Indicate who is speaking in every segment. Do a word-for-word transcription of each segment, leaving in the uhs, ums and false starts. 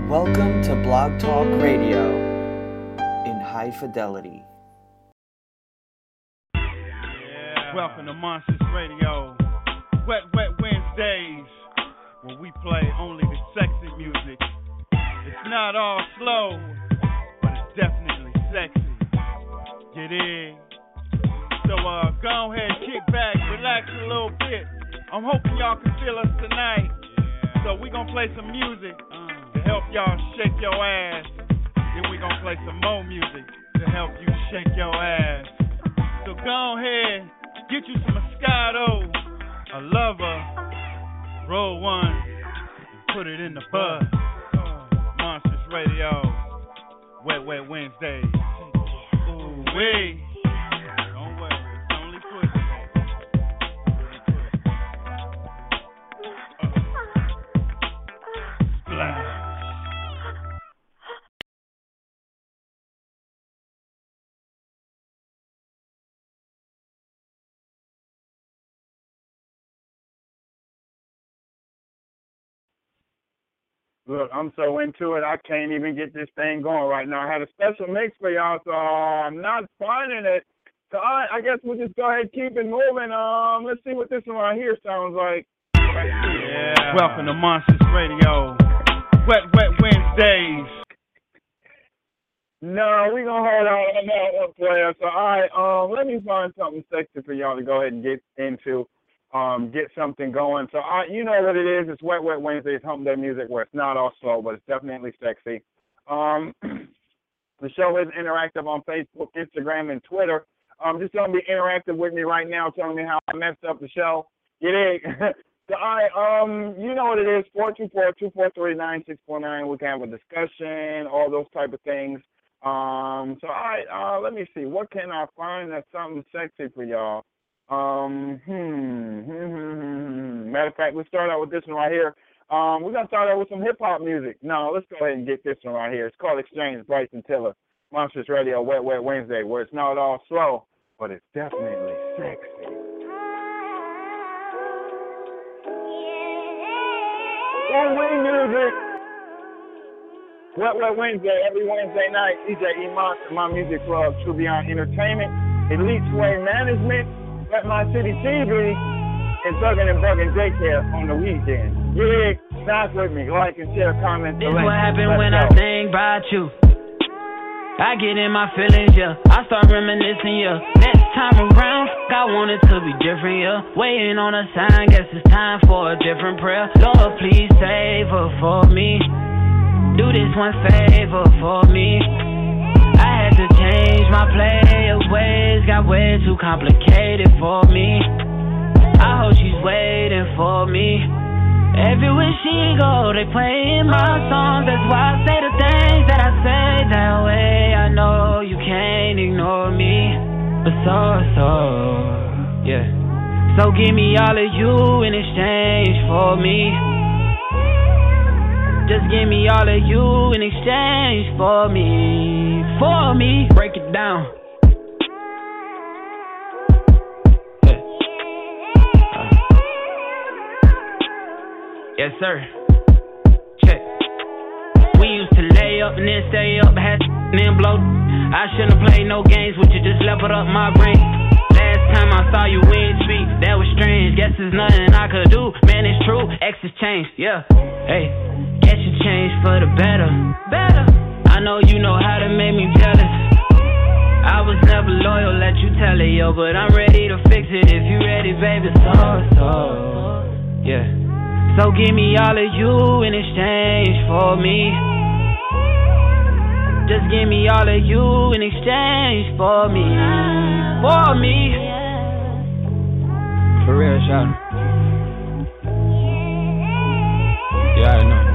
Speaker 1: Welcome to Blog Talk Radio in high fidelity.
Speaker 2: Yeah. Welcome to Monsters Radio. Wet, wet Wednesdays, where we play only the sexy music. It's not all slow, but it's definitely sexy. Get in. So uh, go ahead, kick back, relax a little bit. I'm hoping y'all can feel us tonight. Yeah. So we gonna play some music to help y'all shake your ass. Then we gonna play some more music to help you shake your ass. So go ahead, get you some Moscato, a lover, roll one, and put it in the bud. Monsters Radio, Wet Wet Wednesday. Ooh wee. Don't worry, it's only pussy. Splash.
Speaker 3: Look, I'm so into it, I can't even get this thing going right now. I had a special mix for y'all, so I'm not finding it. So I, I guess we'll just go ahead and keep it moving. Um, let's see what this one right here sounds like. Right here.
Speaker 2: Yeah. Welcome to Monsters Radio. Wet, wet Wednesdays.
Speaker 3: No, we gonna hold on on that one, player. So all right, um, let me find something sexy for y'all to go ahead and get into. Um, get something going. So, I, you know what it is. It's Wet Wet Wednesday. It's Hump Day Music where it's not all slow, but it's definitely sexy. Um, the show is interactive on Facebook, Instagram, and Twitter. Um, just going to be interactive with me right now, telling me how I messed up the show. You dig? So, I, um, you know what it is. four two four, two four three, nine six four nine. We can have a discussion, all those type of things. Um, so, all right, uh, let me see. What can I find that's something sexy for y'all? Um, hmm, hmm, hmm, hmm. Matter of fact, let's start out with this one right here. Um, we're going to start out with some hip-hop music. No, let's go ahead and get this one right here. It's called Exchange, Bryson Tiller. Monsters Radio, Wet Wet Wednesday, where it's not all slow, but it's definitely sexy. Wing music. Wet Wet Wednesday, every Wednesday night. D J E Monster, My Music Club, True Beyond Entertainment, Elite Sway Management, At My City T V, and Thuggin' and Buggin' Daycare on the weekend. Yeah, stop with me, like and share, comment,
Speaker 4: this
Speaker 3: select.
Speaker 4: What happened
Speaker 3: Let's
Speaker 4: when
Speaker 3: go.
Speaker 4: I think about you. I get in my feelings, yeah. I start reminiscing, yeah. Next time around, I want it to be different, yeah. Waiting on a sign, guess it's time for a different prayer. Lord, please save her for me. Do this one favor for me. I had to change my play of ways, got way too complicated for me. I hope she's waiting for me. Everywhere she go, they playing my songs. That's why I say the things that I say that way. I know you can't ignore me, but so, so, yeah. So give me all of you in exchange for me. Just give me all of you in exchange for me, for me. Break it down. Yeah. Uh. Yes, sir. Check. We used to lay up and then stay up, had and then blow. I shouldn't have played no games with you, just leveled up my brain. Last time I saw you, we ain't speak, that was strange. Guess there's nothing I could do, man, it's true. X has changed, yeah. Hey. Guess you changed for the better. Better. I know you know how to make me jealous. I was never loyal, let you tell it, yo. But I'm ready to fix it if you ready, baby. So, so, yeah. So give me all of you in exchange for me. Just give me all of you in exchange for me. For me. For real, shout. Yeah, I know.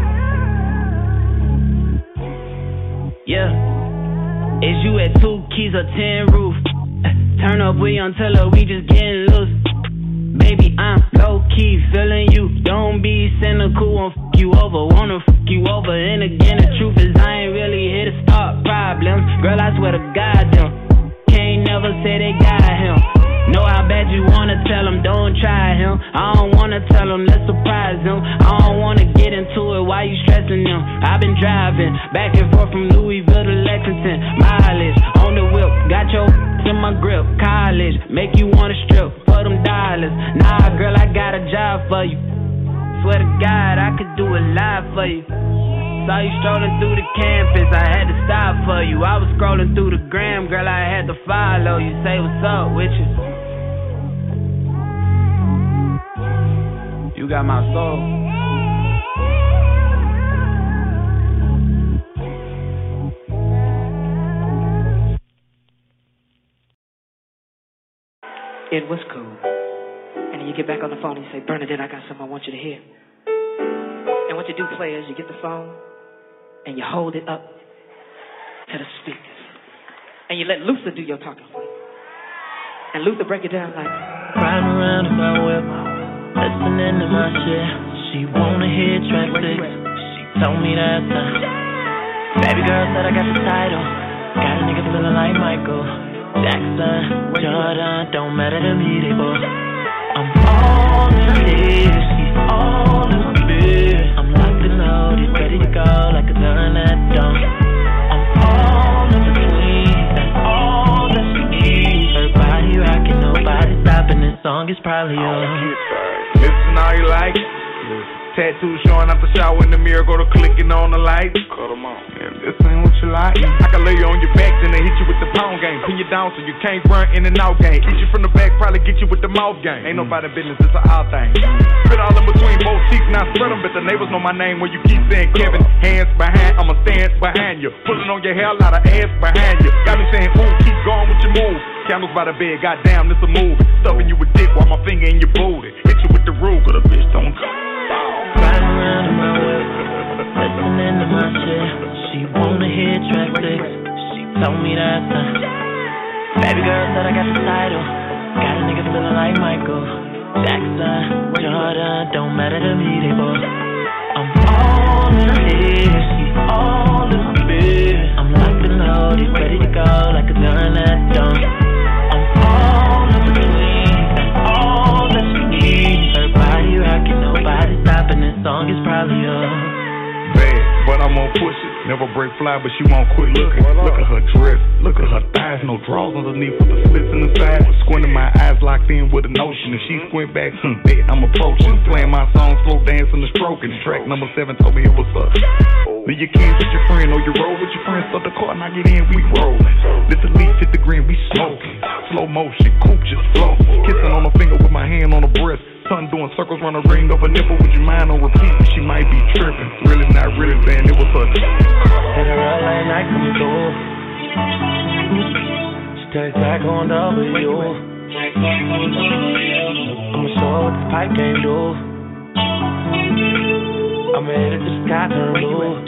Speaker 4: Yeah, is you at two keys or ten roof? Turn up with Young Tiller, we just getting loose. Baby, I'm low-key feeling you. Don't be cynical, won't f*** you over. Wanna f*** you over. And again, the truth is I ain't really here to start problems. Girl, I swear to God, them can't never say they got him. Know how bad you wanna tell him, don't try him. I don't wanna tell him, let's surprise him. I don't wanna get into it, why you stressing him? I I've been driving back and forth from Louisville to Lexington. Mileage on the whip, got your in my grip. College, make you wanna strip for them dollars. Nah, girl, I got a job for you. Swear to God, I could do it live for you. Saw you strolling through the campus, I had to stop for you. I was scrolling through the gram, girl, I had to follow you. Say what's up with you. You got my soul.
Speaker 5: It was cool. And then you get back on the phone and you say, Bernadette, I got something I want you to hear. And what you do, players, you get the phone and you hold it up to the speakers. And you let Luther do your talking for you. And Luther break it down like,
Speaker 6: riding around in my whip, listening to my shit. She wanna hear track six. She told me that's a baby girl said I got the title. Got a nigga feeling like Michael Jackson, Jordan, don't matter to me, they both. I'm all in here, she's all in my bed. I'm locked and loaded, ready to go like a gun at dawn. I'm all in between, that's all that she needs. Her body rocking, nobody stopping. This song is probably yours.
Speaker 7: Listen all you like. Tattoos showing out the shower in the mirror, go to clicking on the lights. Cut them on. If this ain't what you like, I can lay you on your back, then they hit you with the pound game. Pin you down so you can't run in and out game. Eat you from the back, probably get you with the mouth game. Ain't nobody business, it's a our thing. Fit all in between both seats, now spread them, but the neighbors know my name when you keep saying Kevin. Hands behind, I'ma stand behind you. Pulling on your hair, a lot of ass behind you. Got me saying, ooh, keep going with your moves. Candles by the bed, goddamn, this a move. Stuffing you with dick while my finger in your booty. Hit you with the rule, cause the bitch don't come.
Speaker 6: Riding around in my whip, listening to my shit. She wanna hear track six. She told me that's a baby girl said I got the title. Got a nigga feeling like Michael Jackson, Jordan, don't matter to me, they both. I'm all in her head, she's all in my bed. I'm locked and loaded, ready to go like a gun at dawn. I'm all in between, that's all that she needs. Her body rocking, nobody stopping. This song is probably yours.
Speaker 7: Bad, but I'm gonna push it. Never break fly, but she won't quit looking. Look at her dress, look at her thighs, no drawers underneath with the slits in the side. Squinting my eyes locked in with a notion. If she squint back, hmm, bet I'm approaching. Playing my song, slow dancing and stroking. Track number seven told me it was up. Leave your kids with your friend or you roll with your friends. Start the car and I get in, we rollin'. This elite hit the green, we smoking. Slow motion, coupe just flow. Kissing on her finger with my hand on her breast. Son doing circles round a ring of a nipple with your mind on repeat. She might be tripping, really not really saying it was her.
Speaker 6: Hit her up late night, come through. She takes back on W. I'ma show her what this pipe game do. I'ma hit it, the sky turn blue.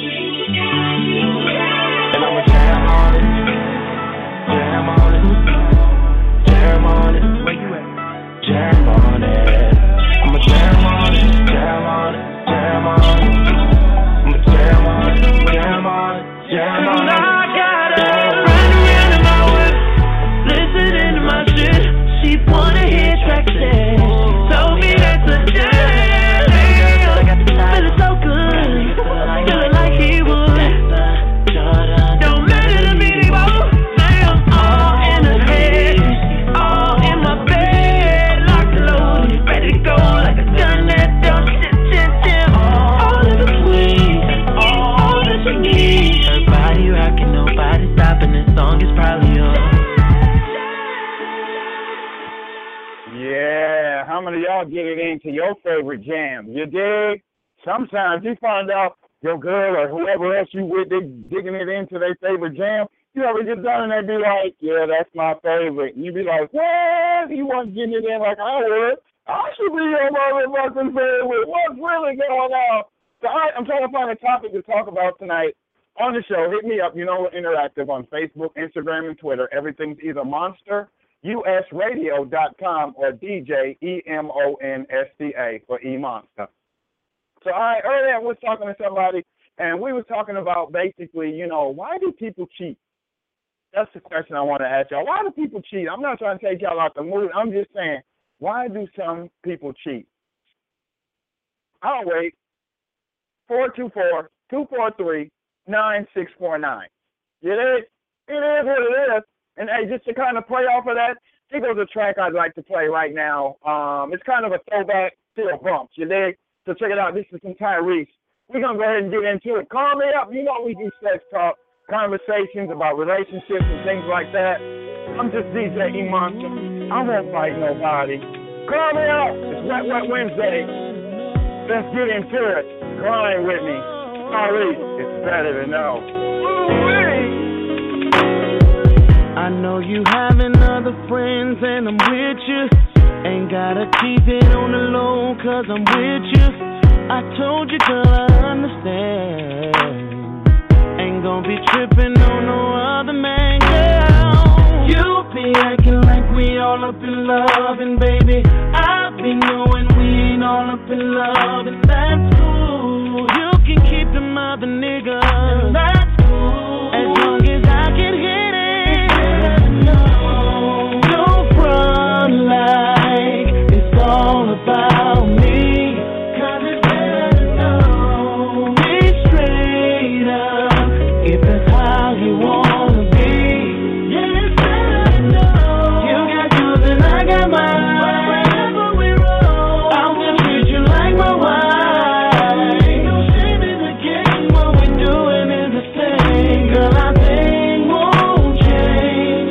Speaker 6: And I'ma jam on it, jam on it, jam on it. Where you at? Jam on it. I'ma jam on it, jam on it, jam on it. I'ma jam on it, jam on it, jam on it. I got her riding around in my whip, listening to my shit. She wanna hear track six. Told me that's a jam. Feeling so good, feeling like he would. Don't matter to me, they both. Damn, all in her head, all in my bed, locked and loaded, ready to go like a gun that don't shit, shit, shit. All in between, all that she needs. Her body rocking, nobody stopping. This song is probably yours.
Speaker 3: Yeah, how many of y'all get it into your favorite jams? You dig? Sometimes you find out your girl or whoever else you with, they digging it into their favorite jam. You ever get done and they be like, yeah, that's my favorite. And you be like, what? You wasn't getting it in like I would. I should be your motherfucking favorite. What's really going on? So I, I'm trying to find a topic to talk about tonight on the show. Hit me up. You know, we're interactive on Facebook, Instagram, and Twitter. Everything's either Monster U S radio dot com or D J E M O N S T A for E Monster. So I earlier I was talking to somebody and we were talking about basically, you know, why do people cheat? That's the question I want to ask y'all. Why do people cheat? I'm not trying to take y'all out the mood. I'm just saying, why do some people cheat? I'll wait. four two four, two four three, nine six four nine. You dig? It is what it is. And hey, just to kind of play off of that, here goes a track I'd like to play right now. Um, it's kind of a throwback to a bump. You dig? So check it out. This is from Tyrese. We're going to go ahead and get into it. Call me up. You know we do sex talk, conversations about relationships and things like that. I'm just D J E-Monster. I won't fight nobody. Call me up. It's Wet Wet Wednesday. Let's get into it. Grind with me. Tyrese, it's better to know.
Speaker 6: I know you having other friends and I'm with you. Ain't gotta keep it on the low cause I'm with you. I told you girl I understand. Ain't gonna be tripping on no other man, girl. You be acting like we all up in love and baby I be knowing we ain't all up in love and that's cool. You can keep them other niggas and that's cool. As long as I can hit it. Don't run like it's all about me, cause it's better to know. Be straight up, if that's how you wanna be. Yeah, it's better to know. You got yours and I got mine. Wherever we roll, I'll just treat you like my wife. Ain't no shame in the game, what we're doing is the same. Girl, I think won't change.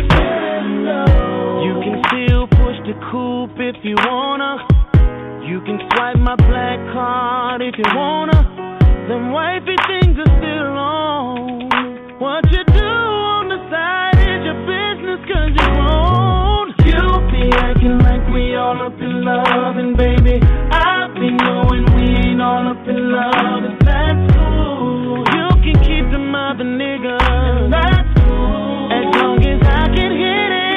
Speaker 6: The coupe if you wanna. You can swipe my black card if you wanna. Them wifey things are still on. What you do on the side is your business cause you're grown. You be acting like we all up in love and baby I be knowing we ain't all up in love and that's cool. You can keep them other niggas and that's cool. As long as I can hit it.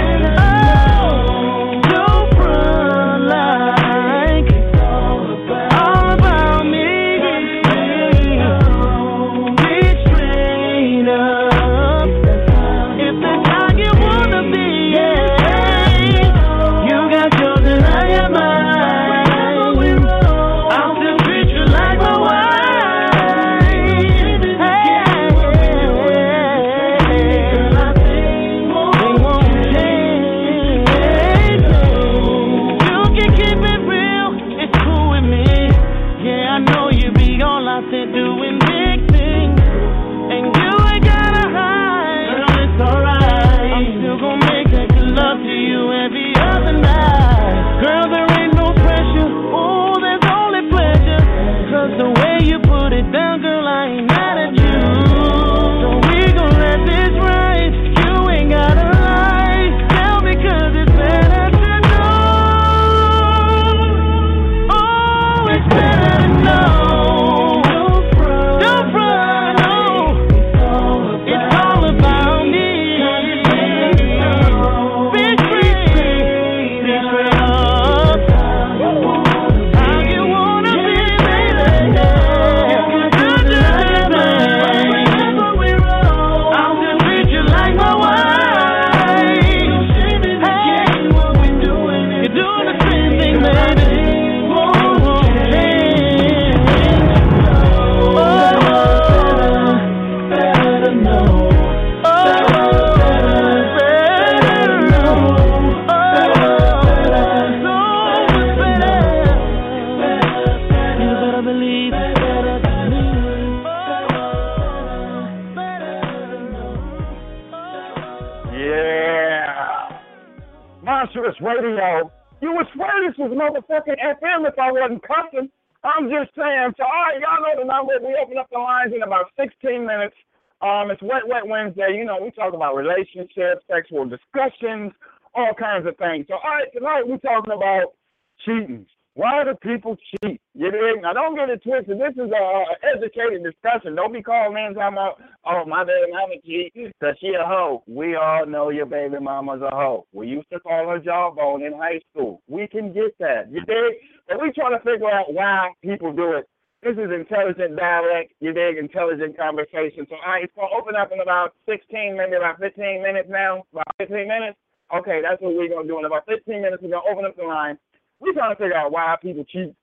Speaker 3: Radio. You would swear this was motherfucking F M if I wasn't cussing. I'm just saying. So, all right, y'all know the number. We open up the lines in about sixteen minutes. Um, it's Wet Wet Wednesday. You know, we talk about relationships, sexual discussions, all kinds of things. So, all right, tonight we're talking about cheating. Why do people cheat? You dig? Now, don't get it twisted. This is an educated discussion. Don't be calling in talking about, oh, my baby mama cheat because she a hoe. We all know your baby mama's a hoe. We used to call her jawbone in high school. We can get that. You dig? But we trying to figure out why people do it. This is intelligent dialect. You dig? Intelligent conversation. So, all right, it's going to open up in about sixteen, maybe about fifteen minutes now. About fifteen minutes? Okay, that's what we're going to do. In about fifteen minutes, we're going to open up the line. We're trying to figure out why people cheat.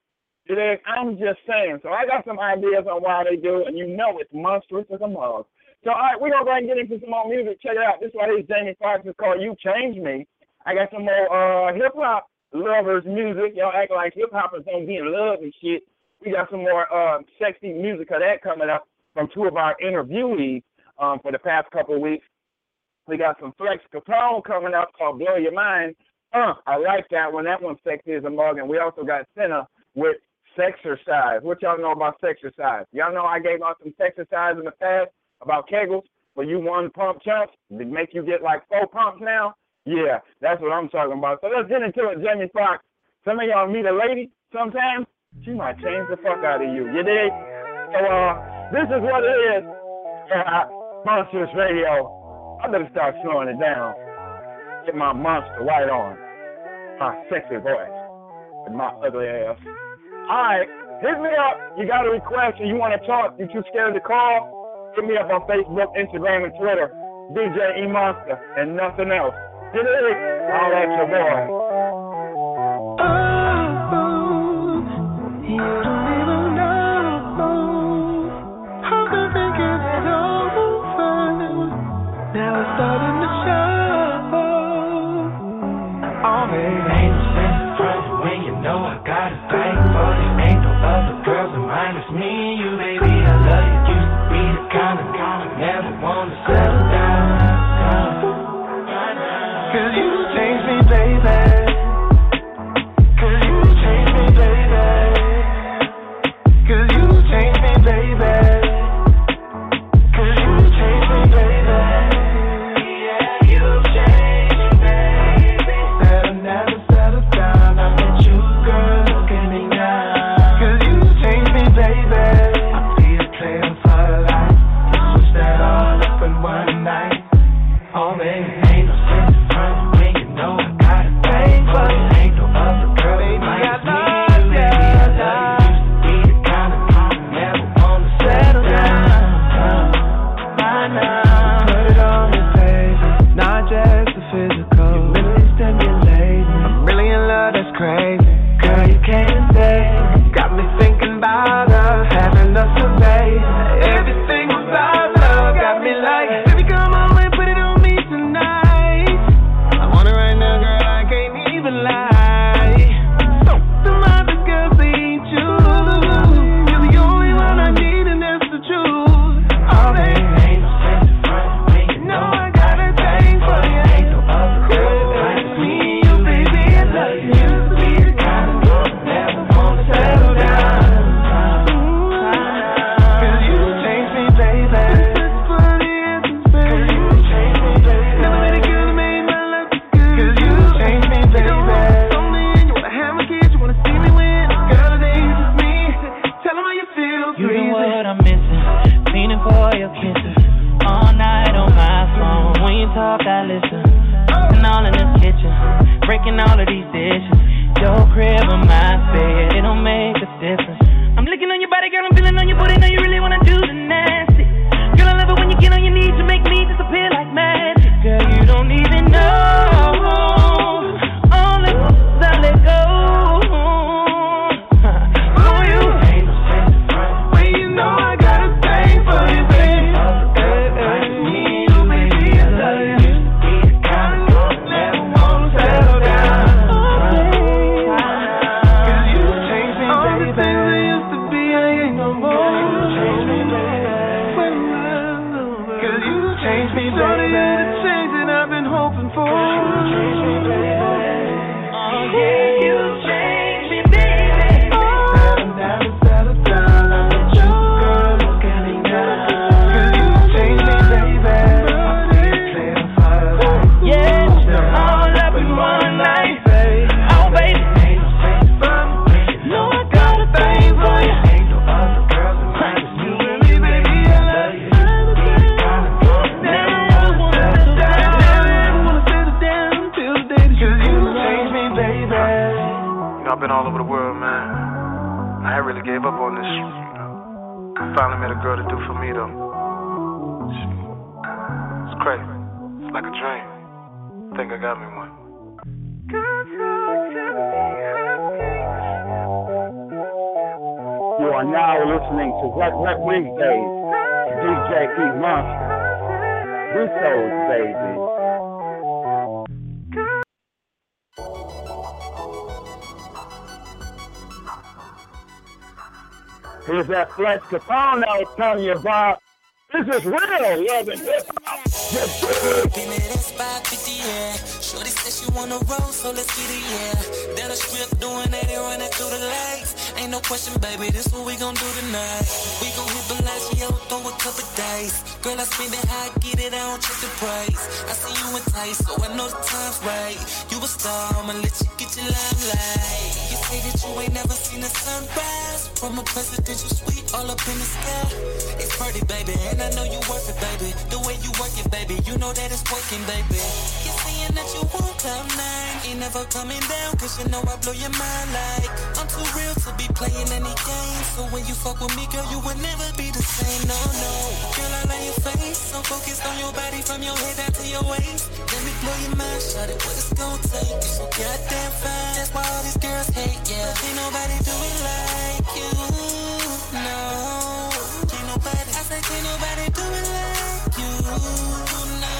Speaker 3: You dig? I'm just saying. So I got some ideas on why they do, and you know it's monstrous as a mug. So, all right, we're going to go ahead and get into some more music. Check it out. This one is Jamie Foxx. It's called You Change Me. I got some more uh, hip-hop lovers music. Y'all act like hip-hoppers don't be in love and shit. We got some more uh, sexy music of that coming up from two of our interviewees um, for the past couple of weeks. We got some Flex Capone coming up called Blow Your Mind. Uh, I like that one. That one's sexy as a mug. And we also got Senna with Sexercise. What y'all know about Sexercise? Y'all know I gave out some Sexercise in the past about Kegels, where you one pump chunks to make you get like four pumps now? Yeah, that's what I'm talking about. So let's get into it, Jamie Foxx. Some of y'all meet a lady sometimes, she might change the fuck out of you. You dig? So, uh, this is what it is. Uh, Monsters Radio. I better start slowing it down. Get my monster right on. My sexy voice with my ugly ass. All right, hit me up. You got a request and you want to talk, you too scared to call? Hit me up on Facebook, Instagram, and Twitter. D J E Monster and nothing else. Get it? I'll let your boy.
Speaker 6: Oh, you don't even know how the thing is over. Now it's starting to show. Oh, baby, ain't no sense in front when you know I got a thing for you. Ain't no other girls in mind, it's me and you, baby. I love you. Used to be the kind of guy never wanna settle down. Cause you changed me, baby. Cause you changed me, baby. Cause you changed me, baby. Cause you changed me, baby. Yeah, you changed me, baby. Said I never settle down. I met you, girl, look at me now. Cause you changed me, baby. I'll be a player for life. You switch that all up in one night. Oh, baby, ain't no sense in front when you know I got a thing for you. Ain't no other girl, baby, I love you, baby, I love you. Used to be the kind of guy who never wanna settle down. Why not? Put it on me, baby, not just the physical. You mentally stimulate me. I'm really in love, that's crazy. Girl, you can't say. Got me thinking about us, having us a baby. Everything about love got me like, baby, come on and put it on me tonight. I want it right now, girl, I can't even lie. Some other girls, they ain't you. You're the only one I need, and that's the truth. Oh, baby, ain't no sense in front when you know I got a thing for you. Ain't no other girl like me, you, baby, I love you. Used to be the kind of girl who never wanna settle down. Cause you changed me, baby. Cause you changed me, baby. Never met a girl who made my life good. Cause you changed me, baby. You want you wanna have my kids, you wanna see me win. Girl, today is just me. Tell them how you feel.
Speaker 4: You know what I'm missing, meaning for your kisses. All night on my phone, when you talk I listen. And all in this kitchen, breaking all of these dishes. Your crib or my bed, it don't make a difference. I'm looking on your body, girl, I'm feeling on your booty. Know you really wanna do the nasty. Girl, I love it when you get on your knees. You make me disappear like magic. Girl, you don't even know all the things I let go.
Speaker 6: For you, ain't no sense in front when you know I got a thing for you, baby. Me, you, baby, I love you. Used to be the kind of girl who never wanna settle down. Cause you changed me, baby. All the things I used to be, I ain't no more. You changed me, baby. Cause you changed me, baby. Shorty, you're the change that I've been hoping for. Cause you changed me, baby. Oh, yeah, you changed me, baby. Said I never settle down. I met you, girl, look at me now. Cause you changed me, baby. I'll be a player for life.
Speaker 4: Yeah, all up in one night. Oh, baby,
Speaker 6: Ain't no sense in front when you know I got a thing for you. Ain't no other girls in mind, it's you and me, baby, I love you. Used to be the kind of girl who never wanna settle down. Never wanna settle down till the day that you Cause you changed me, baby.
Speaker 7: You know, I've been all over the world, man. I ain't really gave up on this. You know, finally met a girl to do for me, though. It's crazy. It's like a dream. Think I got me one.
Speaker 6: Good talk to me, happy.
Speaker 3: are now listening to Wet Wet Wednesdays. D J E Monster. Russo's baby. Here's that Flex Capone I was telling you about. This is real love and hip hop.
Speaker 8: Been at that spot fifty, yeah. Shorty said she wanna roll, so let's get it, yeah. Down the strip doing that and running through the lights. Ain't no question, baby, this what we gon' do tonight. We gon' hit Bellagio, throw a couple dice. Girl, I spend it how I get it, I don't check the price. I see you enticed, so I know the time's right. You a star, I'ma let you get your limelight. You say that you ain't never seen the sunrise. From a presidential suite all up in the sky. It's pretty, baby, and I know you worth it, baby. The way you work it, baby, you know that it's working, baby. You're saying that you won't cloud nine. Ain't never coming down, cause you know I blow your mind like I'm too real to be playing any games. So when you fuck with me, girl, you would never be the same, no, no. Girl, I love your face, so focused on your body from your head down to your waist. Let me blow your mind, shawty, what it's gonna take. You so goddamn fine, that's why all these girls hate, yeah. Can't nobody do it like you, no. Can't nobody, I said can't nobody do it like you, no.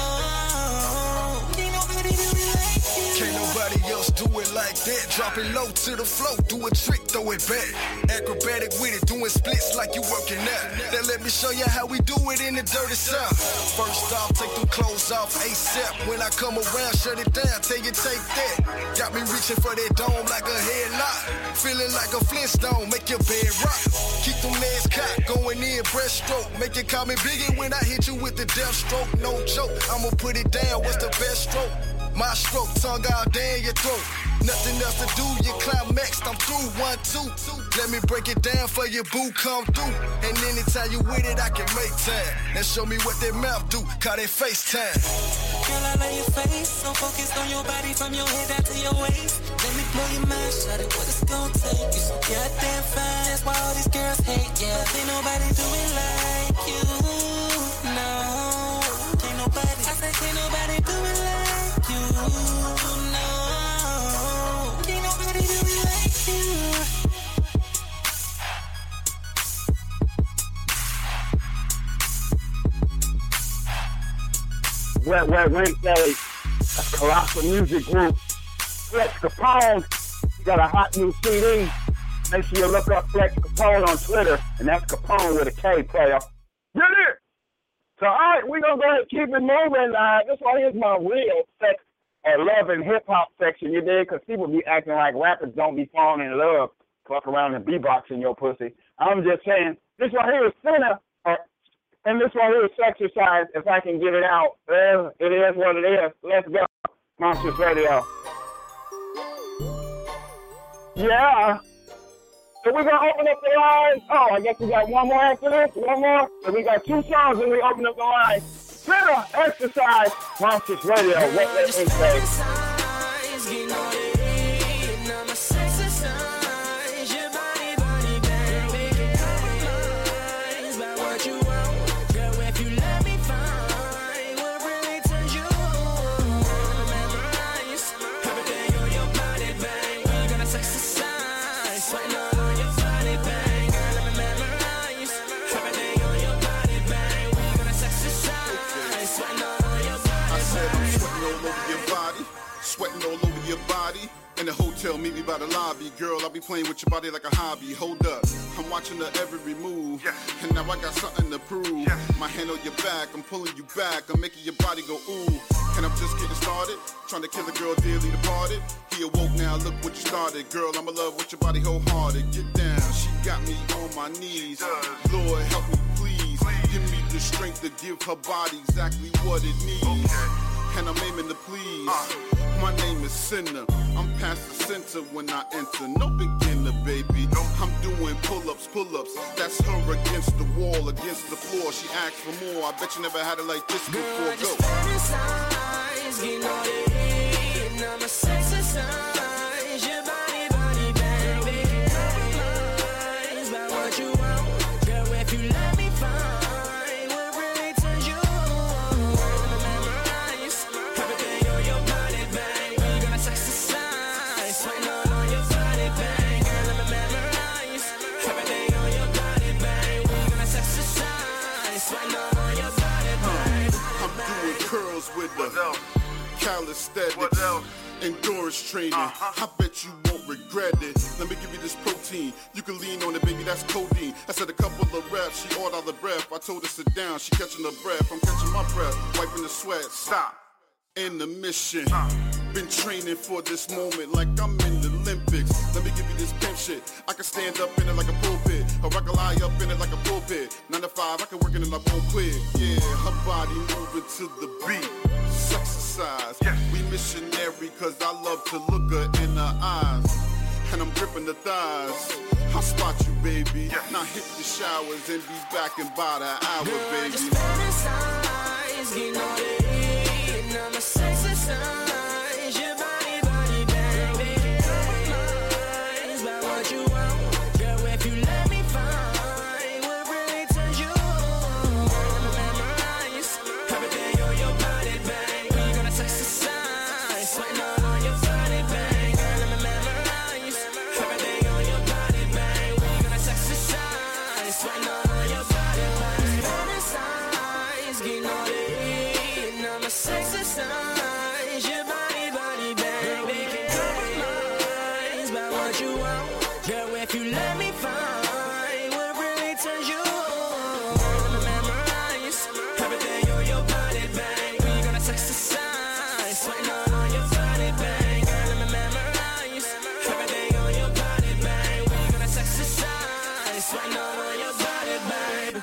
Speaker 8: Can't nobody do it like you.
Speaker 9: Can't nobody else do it like that. Drop it low to the floor, do a trick, throw it back. Acrobatic with it, doing splits like you working out. Then let me show you how we do it in the dirty south. First off, take them clothes off ASAP. When I come around, shut it down, tell you take that. Got me reaching for that dome like a headlock. Feeling like a Flintstone, make your bed rock. Keep them legs cocked, going in breaststroke. Make it call me Biggie when I hit you with the death stroke. No joke, I'ma put it down, what's the best stroke? My stroke, tongue out down your throat. Nothing else to do, you climaxed, I'm through. One, two, let me break it down for your boo, come through. And anytime you with it, I can make time. Now show me what that mouth do, call that FaceTime.
Speaker 8: Girl, I love your face, so focused on your body from your head down to your waist. Let me blow your mind, shawty, what it's gonna take. You so goddamn fine, that's why all these girls hate, yeah. Ain't nobody do it like you, no. Can't nobody, I said can't nobody do it like you, no. Can't nobody do it like you.
Speaker 3: Wet Wet Wednesday, a Colossal Music Group. Flex Capone, he got a hot new C D. Make sure you look up Flex Capone on Twitter, and that's Capone with a K, player. Get it! So, all right, we're going to go ahead and keep it moving. Uh, this one here's my real sex or love and hip-hop section, you did? Because people be acting like rappers don't be falling in love, fuck around and beatboxing your pussy. I'm just saying, this one here is Sinner, or and this one here is Sexercise, if I can get it out. Well, it is what it is. Let's go. Monsters Radio. Yeah. So we're going to open up the lines. Oh, I guess we got one more after this. One more. So we got two songs and we open up the lines. Sinner, Exercise, Monsters Radio. What they say.
Speaker 10: Sweating all over your body. In the hotel, meet me by the lobby. Girl, I'll be playing with your body like a hobby. Hold up, I'm watching her every move. Yeah. And now I got something to prove. Yeah. My hand on your back, I'm pulling you back. I'm making your body go ooh. And I'm just getting started. Trying to kill a girl dearly departed. He awoke now, look what you started. Girl, I'ma love with your body wholehearted. Get down, she got me on my knees. Lord, help me please. Give me the strength to give her body exactly what it needs. Okay. And I'm aiming to please. Uh, My name is Sinner. I'm past the center when I enter. No beginner, baby. No. I'm doing pull-ups, pull-ups. That's her against the wall, against the floor. She asked for more. I bet you never had it like this before. Girl, go. Just getting all the heat, and I'm a sexercise. Your body, body, baby. Compromise about what you want. Girl, if you let me find. Sweating all on your body, bang. Girl, let me memorize everything on your I'm doing curls with the calisthenics, endurance training. Uh-huh. I bet you won't regret it. Let me give you this protein. You can lean on it, baby, that's codeine. I said a couple of reps, she all out of breath. I told her sit down, she catching her breath. I'm catching my breath, wiping the sweat. Stop. In the mission, been training for this moment like I'm in the Olympics. Let me give you this pimp shit. I can stand up in it like a pulpit, or I can lie up in it like a pulpit. Nine to five, I can work in it, I won't quit. Yeah, her body moving to the beat. Exercise, we missionary cause I love to look her in her eyes. And I'm gripping the thighs. I'll spot you, baby. Now hit the showers and be back in about an hour, baby.
Speaker 8: Just fantasize, you know it. I'm a sex exercise, your body, body, bang, baby, compromise by what you want. Girl, if you let me find what really turns you on. I'ma memorize everything on your body, bang. We're gonna sex exercise, sweating all on your body, bang. Girl, I'ma memorize everything on your body, bang. We're gonna sex exercise, sweating all on your body, bang. Fantasize, you know it. I'm a sex exercise, your body, body, bang. They can compromise by what you want. Girl, if you let me find what really turns you on. I'ma memorize everything on your body, bang. We gonna sex exercise, sweating all on your body, bang. Girl, I'ma memorize everything on your body, bang. We gonna sex exercise, sweating all on your body, baby.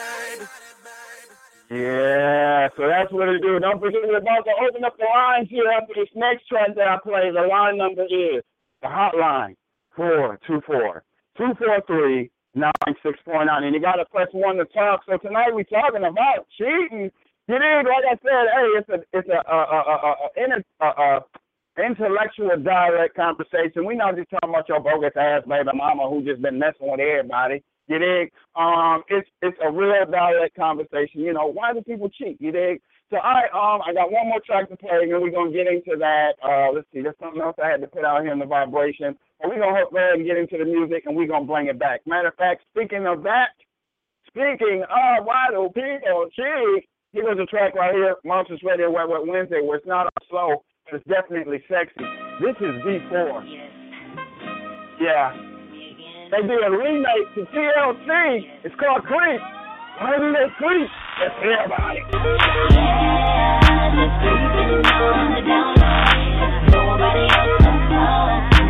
Speaker 3: Yeah, so that's what it do. Don't forget we're about to open up the lines here after this next track that I play. The line number is the hotline four two four, two four three, nine six four nine. And you got to press one to talk. So tonight we're talking about cheating. You dig? Like I said, hey, it's a it's a, a, a, a, a, a, a intellectual direct conversation. We're not just talking about your bogus ass baby mama who just been messing with everybody. You dig? Um, it's it's a real direct conversation. You know, why do people cheat? You dig? So I um I got one more track to play, and then we're gonna get into that. Uh, let's see, there's something else I had to put out here in the vibration. And we're gonna go ahead and get into the music, and we're gonna bring it back. Matter of fact, speaking of that, speaking of why do people cheat, here goes a track right here, Monsters Radio Wet Wet Wednesday, where it's not all slow, but it's definitely sexy. This is V four. Yeah. They did a remake to T L C. It's called Creep. Why do they creep? Let's hear about it. Yeah, just creeping on the down low. Nobody else can know.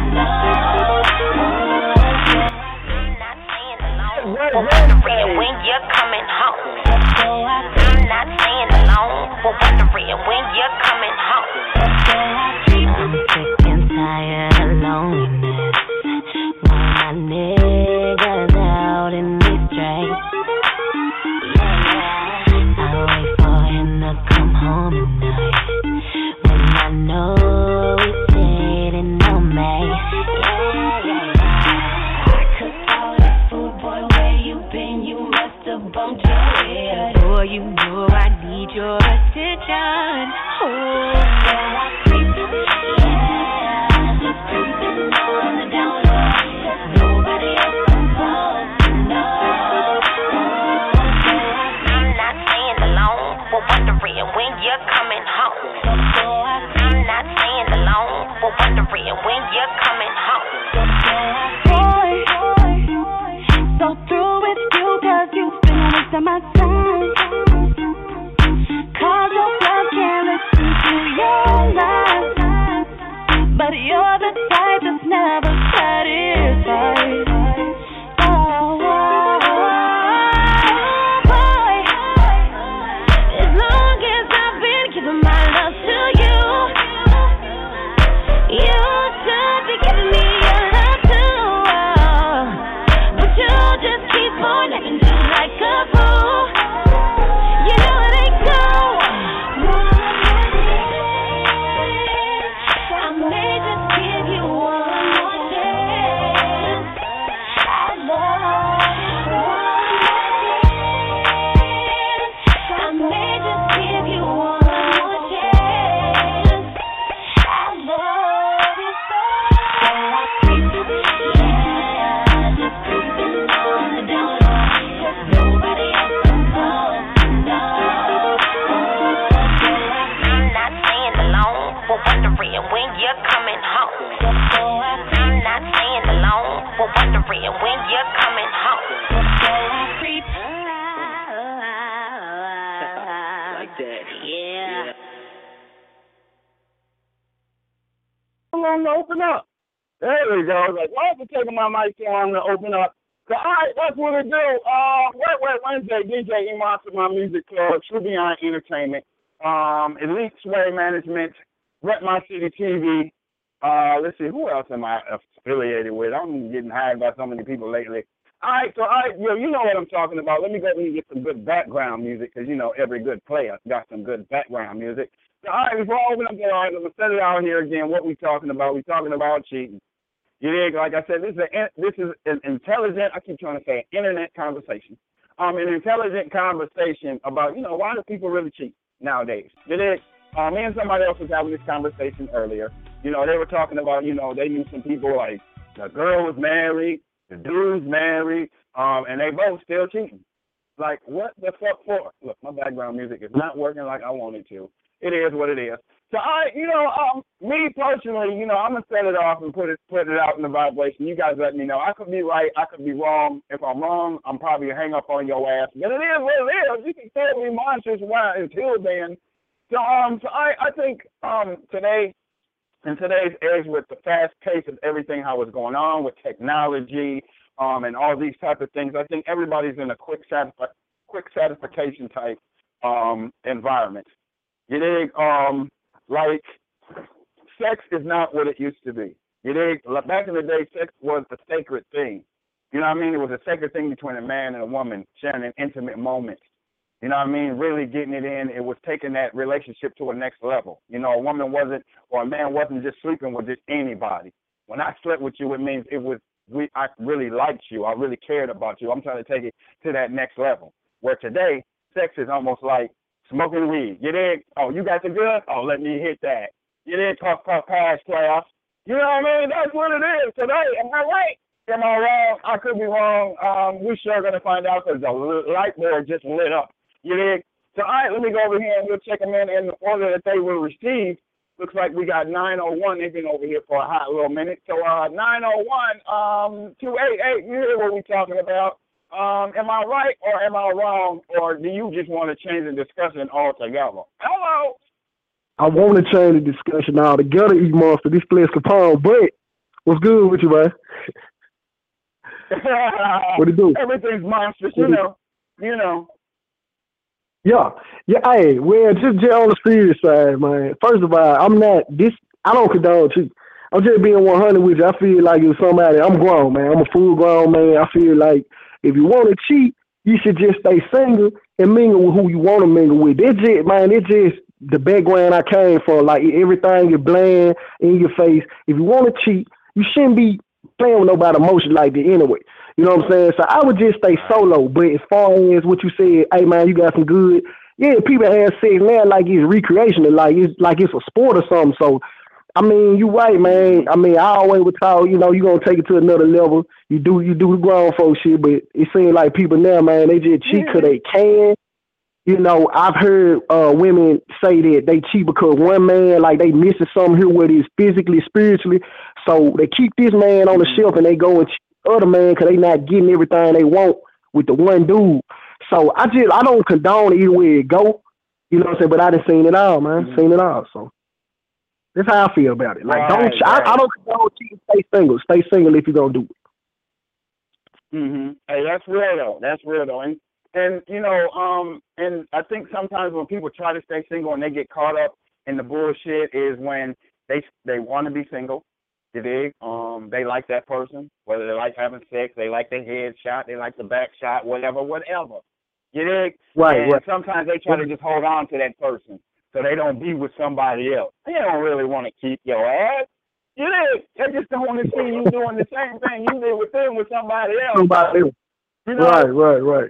Speaker 3: When you're coming home, I'm not staying alone, but wondering when you're coming home. I'm sick and tired of loneliness. My niggas out in these streets. Yeah, I wait for him to come home tonight when I know he's sitting on me. Yeah, yeah, yeah. I cook all this food, boy. Where you been? You must have bumped your head. Boy, you know I need your attention. Oh, yeah, I creep. Yeah, just creeping on the down low. Nobody else supposed to know. I'm not staying alone, but wondering when you're coming home. I'm not staying alone, but wondering when you're coming home. Boy, so through with you, cause you spend a waste of my time. Cause your love can't listen to your lies. But you're the type that's never satisfied. Oh, oh, oh, boy. As long as I've been
Speaker 11: that. Yeah.
Speaker 3: I'm going to open up. There we go. Like, why is it taking my mic so long to open up? So, all right, that's what we do. Uh, Wet Wet Wednesday, D J E-Monster, my music club, True Beyond Entertainment, um, Elite Sway Management, Rep My City T V. Uh, let's see, who else am I affiliated with? I'm getting hired by so many people lately. All right, so, all right, you know, you know what I'm talking about. Let me go and get some good background music because, you know, every good player got some good background music. So, all right, before I open up the line, I'm going to set it out here again. What we talking about? we talking about cheating. You dig? Like I said, this is a, this is an intelligent, I keep trying to say, internet conversation. Um, an intelligent conversation about, you know, why do people really cheat nowadays? You dig? Uh, me and somebody else was having this conversation earlier. You know, they were talking about, you know, they knew some people like the girl was married, the dude's married, um, and they both still cheating. Like, what the fuck for? Look, my background music is not working like I want it to. It is what it is. So I, you know, um, me personally, you know, I'm gonna set it off and put it put it out in the vibration. You guys let me know. I could be right, I could be wrong. If I'm wrong, I'm probably gonna hang up on your ass. But it is what it is. You can tell me monsters why until then. So um, so I, I think um today, in today's age with the fast pace of everything, how it's going on with technology, um, and all these type of things, I think everybody's in a quick satisfi- quick satisfaction type um environment. You dig? Um, like, sex is not what it used to be. You dig? Back in the day, sex was a sacred thing. You know what I mean? It was a sacred thing between a man and a woman, sharing an intimate moment. You know what I mean? Really getting it in. It was taking that relationship to a next level. You know, a woman wasn't, or a man wasn't just sleeping with just anybody. When I slept with you, it means it was, we, I really liked you. I really cared about you. I'm trying to take it to that next level. Where today, sex is almost like smoking weed. You dig? Oh, you got the good? Oh, let me hit that. You dig? Puff, puff, pass, playoffs. You know what I mean? That's what it is today. Am I right? Am I wrong? I could be wrong. Um, we sure going to find out because the light bulb just lit up. You dig? So, all right, let me go over here and we'll check them in in the order that they will receive. Looks like we got nine oh one. They've been over here for a hot little minute. So, uh, nine oh one, um, two eight eight, you hear what we're talking about. Um, am I right or am I wrong, or do you just want to change the discussion altogether? Hello?
Speaker 12: I want to change the discussion altogether, E-Monster. This place Capone, but what's good with you, man? What it do?
Speaker 3: Everything's monstrous, you know. You know.
Speaker 12: Yeah. Yeah, hey, well, just, just on the serious side, man. First of all, I'm not, this, I don't condone cheating. I'm just being one hundred with you. I feel like if somebody, I'm grown, man. I'm a full grown man. I feel like if you want to cheat, you should just stay single and mingle with who you want to mingle with. It's just, man, it's just the background I came from. Like, everything is bland in your face. If you want to cheat, you shouldn't be playing with nobody's emotion like that anyway. You know what I'm saying? So I would just stay solo. But as far as what you said, hey, man, you got some good, yeah, people have sex now like it's recreational, like it's like it's a sport or something. So, I mean, you right, man. I mean, I always would talk, you know, you're going to take it to another level. You do you do the grown folk shit, but it seems like people now, man, they just cheat because they can. You know, I've heard uh, women say that they cheat because one man, like, they missing something here, whether it's physically, spiritually. So they keep this man on the shelf and they go and cheat the other man because they not getting everything they want with the one dude. So I just, I don't condone either way it go. You know what I'm saying? But I done seen it all, man. Mm-hmm. Seen it all, so. That's how I feel about it. Like, right, don't right. I, I don't condone cheating. Stay single. Stay single if you're gonna do it.
Speaker 3: Mhm. Hey, that's real though. That's real though. And and you know, um, and I think sometimes when people try to stay single and they get caught up in the bullshit is when they they want to be single. You dig? Um, they like that person, whether they like having sex, they like the head shot, they like the back shot, whatever, whatever. You dig?
Speaker 12: Right.
Speaker 3: And
Speaker 12: right.
Speaker 3: sometimes they try to just hold on to that person so they don't be with somebody else. They don't really want to keep your ass. You dig? They just don't want to see you doing the same thing you did with them with somebody else.
Speaker 12: Somebody else.
Speaker 3: You know?
Speaker 12: Right, right, right.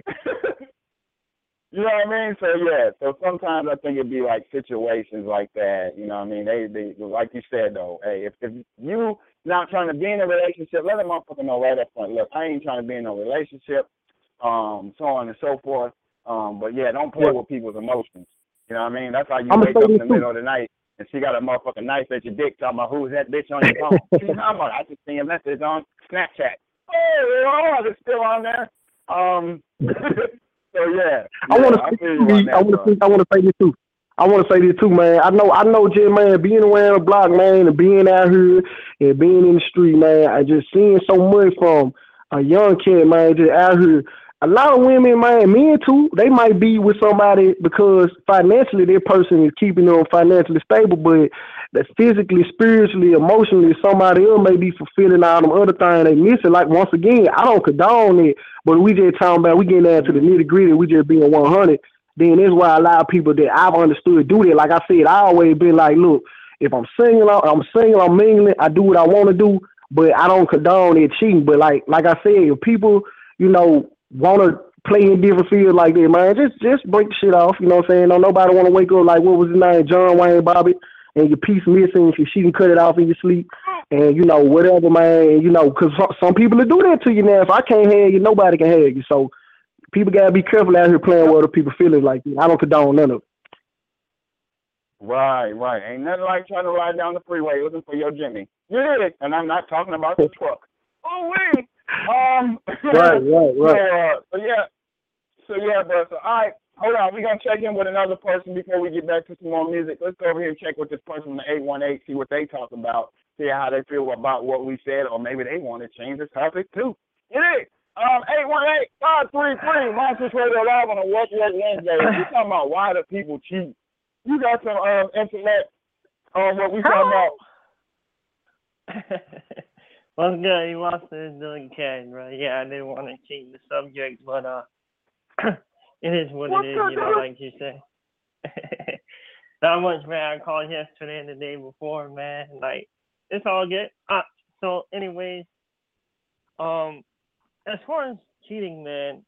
Speaker 3: You know what I mean? So, yeah. So sometimes I think it'd be like situations like that. You know what I mean? They, they like you said, though, hey, if, if you not trying to be in a relationship, let a motherfucker know right up front. Look, I ain't trying to be in no relationship, um, so on and so forth. Um, but, yeah, don't play yeah. with people's emotions. You know what I mean? That's how you
Speaker 12: I'm
Speaker 3: wake up in the middle of the night and she got a motherfucking knife at your dick talking about who's that bitch on your phone. She's talking about I just seen a message on Snapchat. Oh, it's still on there. Um, So yeah,
Speaker 12: I
Speaker 3: yeah,
Speaker 12: want
Speaker 3: I
Speaker 12: to
Speaker 3: feel you on
Speaker 12: I
Speaker 3: that,
Speaker 12: want
Speaker 3: bro.
Speaker 12: to I want to say this too. I want to say this too, man. I know I know, Jim, man, being around the block, man, and being out here and being in the street, man. I just seeing so much from a young kid, man, just out here. A lot of women, man, men too, they might be with somebody because financially their person is keeping them financially stable, but that physically, spiritually, emotionally, somebody else may be fulfilling all them other things they missing. Like, once again, I don't condone it, but we just talking about, we getting down to the nitty gritty, we just being one hundred. Then that's why a lot of people that I've understood do that. Like I said, I always been like, look, if I'm single, I'm single, I'm mingling, I do what I want to do, but I don't condone it cheating. But like, like I said, if people, you know, want to play in different fields like that, man, just just break the shit off. You know what I'm saying? Don't nobody want to wake up like, what was his name, John Wayne Bobby, and your piece missing, so she can cut it off in your sleep, and you know whatever, man. And, you know, because some people will do that to you now. If I can't have you, nobody can have you. So people gotta be careful out here playing with other people's feelings like that. I don't condone none of it.
Speaker 3: Right, right. Ain't nothing like trying to ride down the freeway looking for your Jimmy. You did it, and I'm not talking about the truck. Oh wait. Um.
Speaker 12: Right, right, right.
Speaker 3: So, uh, so yeah, so yeah, bro. So all right, hold on. We're gonna check in with another person before we get back to some more music. Let's go over here and check with this person on the eight one eight, see what they talk about, see how they feel about what we said, or maybe they want to change the topic too. You did. Um, eight one eight, five three three, Monsters Radio Live on a Work Work Wednesday. We talking about why do people cheat. You got some um intellect on what we talking about.
Speaker 11: What's good? You lost it doing Ken, right? Yeah, I didn't want to change the subject, but uh, it is what What's it is, you know, like you say. Not much, man. I called yesterday and the day before, man. Like, it's all good. Uh, so, anyways, um, as far as cheating, man,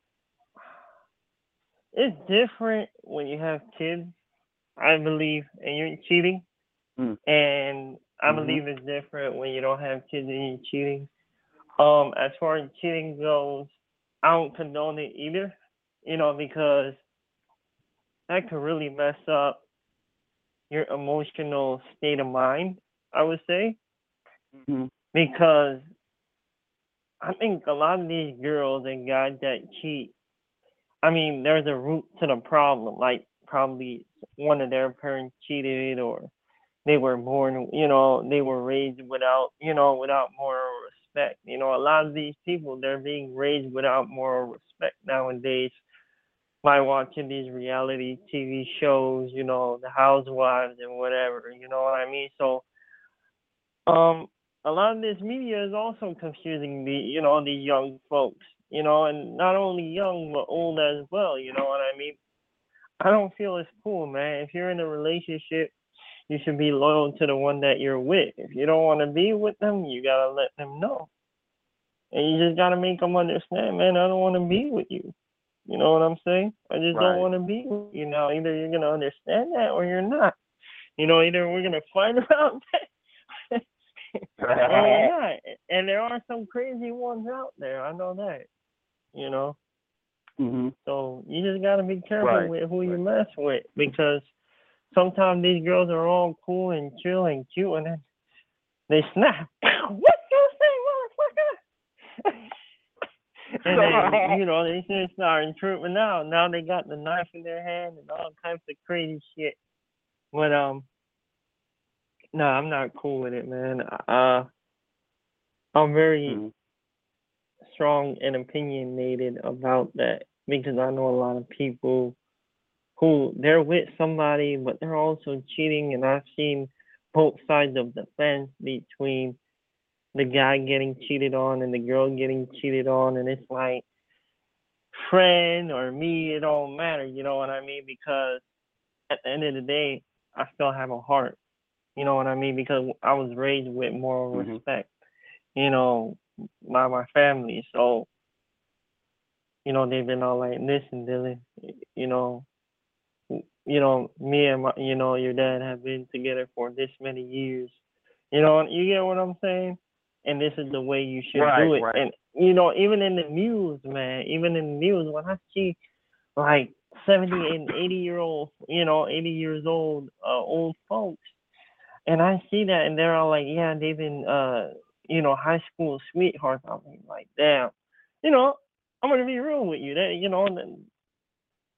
Speaker 11: it's different when you have kids, I believe, and you're cheating. Mm. And I mm-hmm. believe it's different when you don't have kids and you're cheating. Um, as far as cheating goes, I don't condone it either, you know, because that could really mess up your emotional state of mind, I would say. Mm-hmm. Because I think a lot of these girls and guys that cheat, I mean, there's a root to the problem. Like, probably one of their parents cheated, or they were born, you know, they were raised without, you know, without moral respect. You know, a lot of these people, they're being raised without moral respect nowadays by watching these reality T V shows, you know, the housewives and whatever, you know what I mean? So, um, a lot of this media is also confusing the, you know, the young folks, you know, and not only young, but old as well, you know what I mean? I don't feel it's cool, man. If you're in a relationship, you should be loyal to the one that you're with. If you don't want to be with them, you got to let them know. And you just got to make them understand, man, I don't want to be with you. You know what I'm saying? I just right. don't want to be with you now. Either you're going to understand that or you're not. You know, either we're going to fight about that or we're not. And there are some crazy ones out there. I know that, you know. Mm-hmm. So you just got to be careful right. with who right. you mess with, because sometimes these girls are all cool and chill and cute, and then they snap. What you say, motherfucker? And then, you know, they just start intruding now. Now they got the knife in their hand and all kinds of crazy shit. But, um, no, I'm not cool with it, man. Uh, I'm very mm-hmm. strong and opinionated about that, because I know a lot of people who they're with somebody, but they're also cheating, and I've seen both sides of the fence between the guy getting cheated on and the girl getting cheated on, and it's like, friend or me, it don't matter, you know what I mean? Because at the end of the day, I still have a heart, you know what I mean? Because I was raised with moral mm-hmm. respect, you know, by my family. So, you know, they've been all like, listen, Dylan, you know, you know, me and my, you know, your dad have been together for this many years. You know, you get what I'm saying? And this is the way you should right, do it. Right. And, you know, even in the news, man, even in the news, when I see like seventy and eighty year old, you know, eighty years old, uh, old folks, and I see that and they're all like, yeah, they've been, uh, you know, high school sweethearts. I'm like, damn, you know, I'm going to be real with you. That, you know,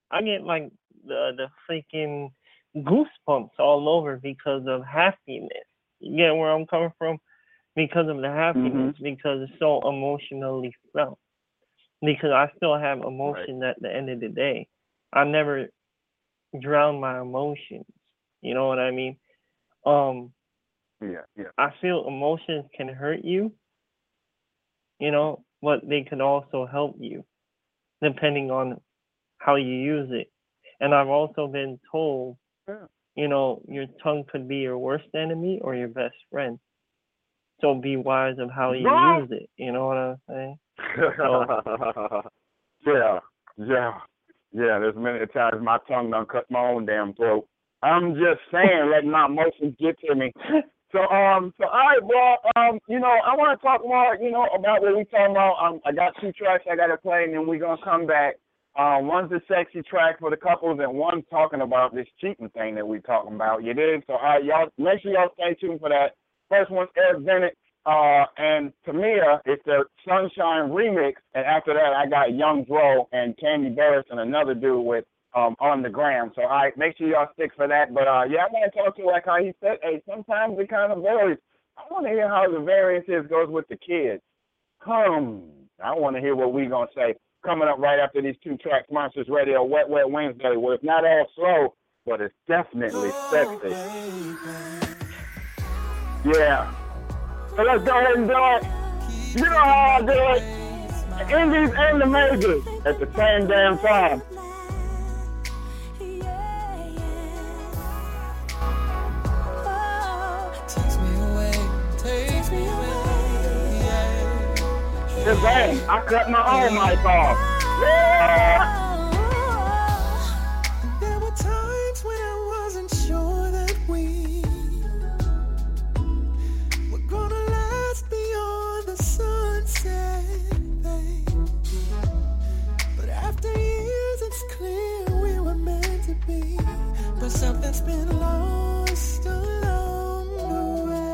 Speaker 11: I get like the the freaking goosebumps all over because of happiness. You get where I'm coming from? Because of the happiness, mm-hmm. because it's so emotionally felt. Because I still have emotion right. at the end of the day. I never drown my emotions. You know what I mean? Um,
Speaker 3: yeah, yeah.
Speaker 11: I feel emotions can hurt you, you know, but they can also help you, depending on how you use it. And I've also been told, yeah. you know, your tongue could be your worst enemy or your best friend. So be wise of how you
Speaker 3: right.
Speaker 11: use it. You know what I'm saying?
Speaker 3: So, yeah, yeah, yeah. There's many times my tongue done cut my own damn throat. I'm just saying, letting my emotions get to me. So, um, so all right, bro. Um, you know, I want to talk more, you know, about what we talking about. Um, I got two tracks I got to play, and then we're gonna come back. Um, one's a sexy track for the couples, and one's talking about this cheating thing that we talking about. You did. So, all right, y'all, make sure y'all stay tuned for that. First one's Eric Bennett uh, and Tamia. It's the Sunshine remix, and after that, I got Young Dro and Candy Burris and another dude with um on the gram. So, all right, make sure y'all stick for that. But uh, yeah, I want to talk to you like how he said. Hey, sometimes it kind of varies. I want to hear how the variances goes with the kids. Come, I want to hear what we gonna say. Coming up right after these two tracks, Monsters Radio, Wet Wet Wednesday, where it's not all slow, but it's definitely sexy. Yeah. So let's go ahead and do it. You know how I do it. The indies and the majors at the same damn time. Bang, I cut my own mic off. Yeah.
Speaker 13: There were times when I wasn't sure that we were gonna last beyond the sunset, babe. But after years, it's clear we were meant to be. But something's been lost along the way.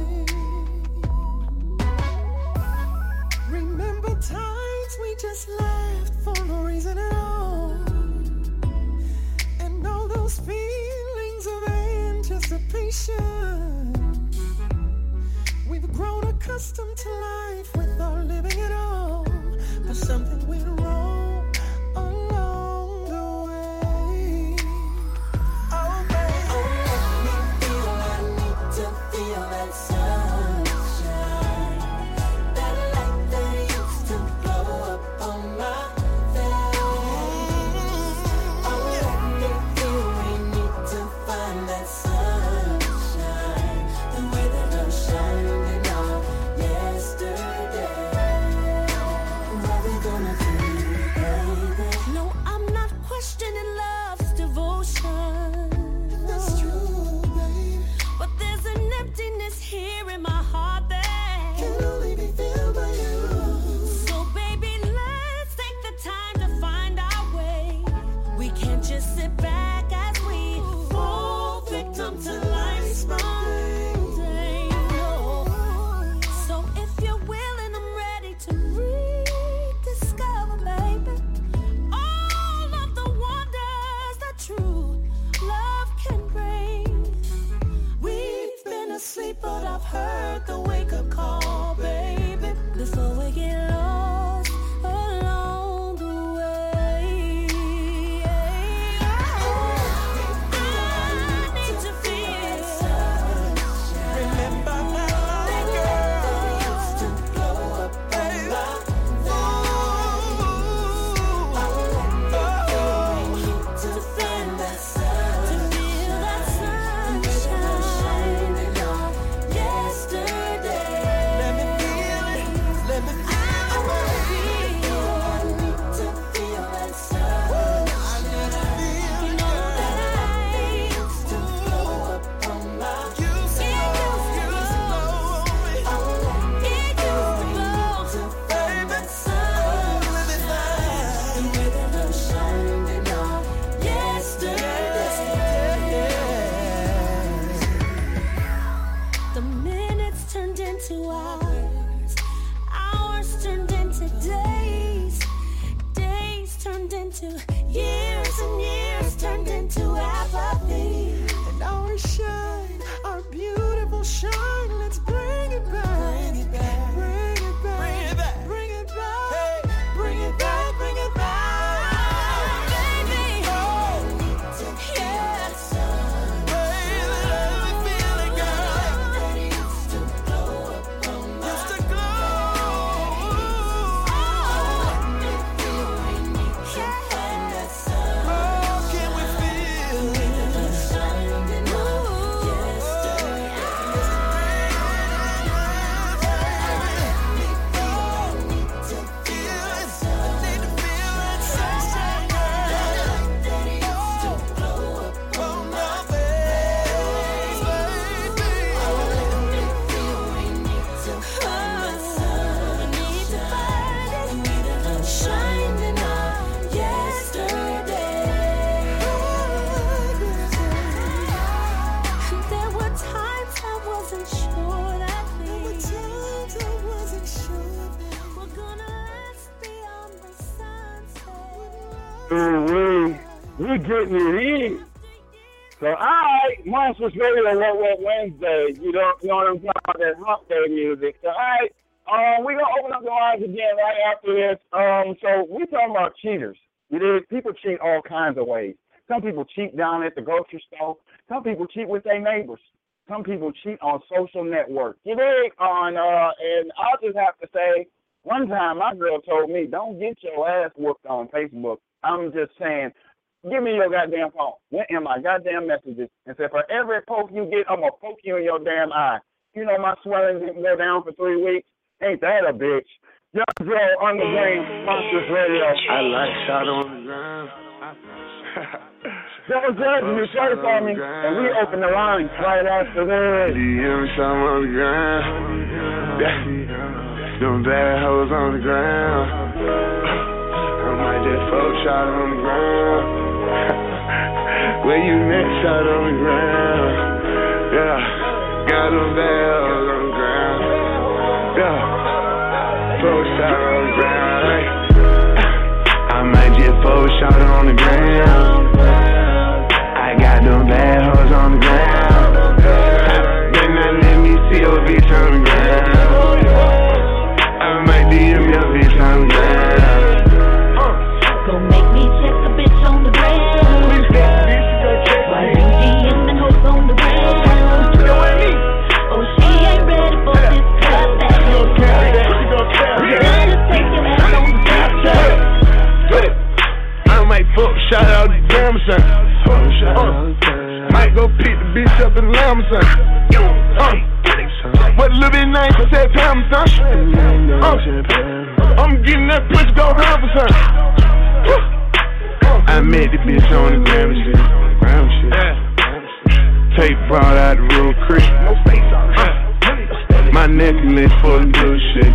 Speaker 13: Remember times we just laughed for no reason at all, and all those feelings of anticipation. We've grown accustomed to life without living at all, but something went wrong along the way. Oh, baby, oh, let me feel, I need to feel that sunshine. Here in my heart that can only be filled by you. So baby, let's take the time to find our way. We can't just sit back as we fall victim to life's mundane. No. So if you're willing, I'm ready to rediscover, baby, all of the wonders that true love can bring. We've been asleep, but I've heard
Speaker 3: we getting it in. So, all right, Monsters Radio, Wet Wet Wednesday. You know, you know what I'm talking about, that hump day music. So, all right, um, we're going to open up the lines again right after this. Um, so, we're talking about cheaters. You know, people cheat all kinds of ways. Some people cheat down at the grocery store. Some people cheat with their neighbors. Some people cheat on social networks. You know, on, uh, and I'll just have to say, one time my girl told me, don't get your ass whooped on Facebook. I'm just saying, give me your goddamn phone. What in my goddamn messages? And say, for every poke you get, I'm going to poke you in your damn eye. You know my swelling didn't go down for three weeks? Ain't that a bitch? Young Joe on the game, Monsters Radio.
Speaker 6: I like shot on the ground.
Speaker 3: That was good. You play for me, and we open the lines right after this.
Speaker 6: D M something on the ground. Yeah. Them bad hoes on the ground. I might just folk shot on the ground. Where you next shot on the ground. Yeah. Got them bad hoes on the ground. Yeah. Folk shot on the ground. Hey. I might just folk shot on the ground. I got them bad hoes on the ground. Then now let me see your bitch on the ground. I might D M your bitch on the ground.
Speaker 13: Go make me check a bitch on the ground. Why you DMing hoes on the ground? Oh, she ain't ready for this clap back. You better take your ass on the Snapchat.
Speaker 6: I might fuck shout out the grandma son. Uh, might go pick the bitch up in the lamb son. Uh, what a little bit nice for that pound son. Uh, I'm getting that pussy go round for son. I met the bitch on the grandma shit. Grandma shit. Tape brought out the real creep. My necklace full of blue shit.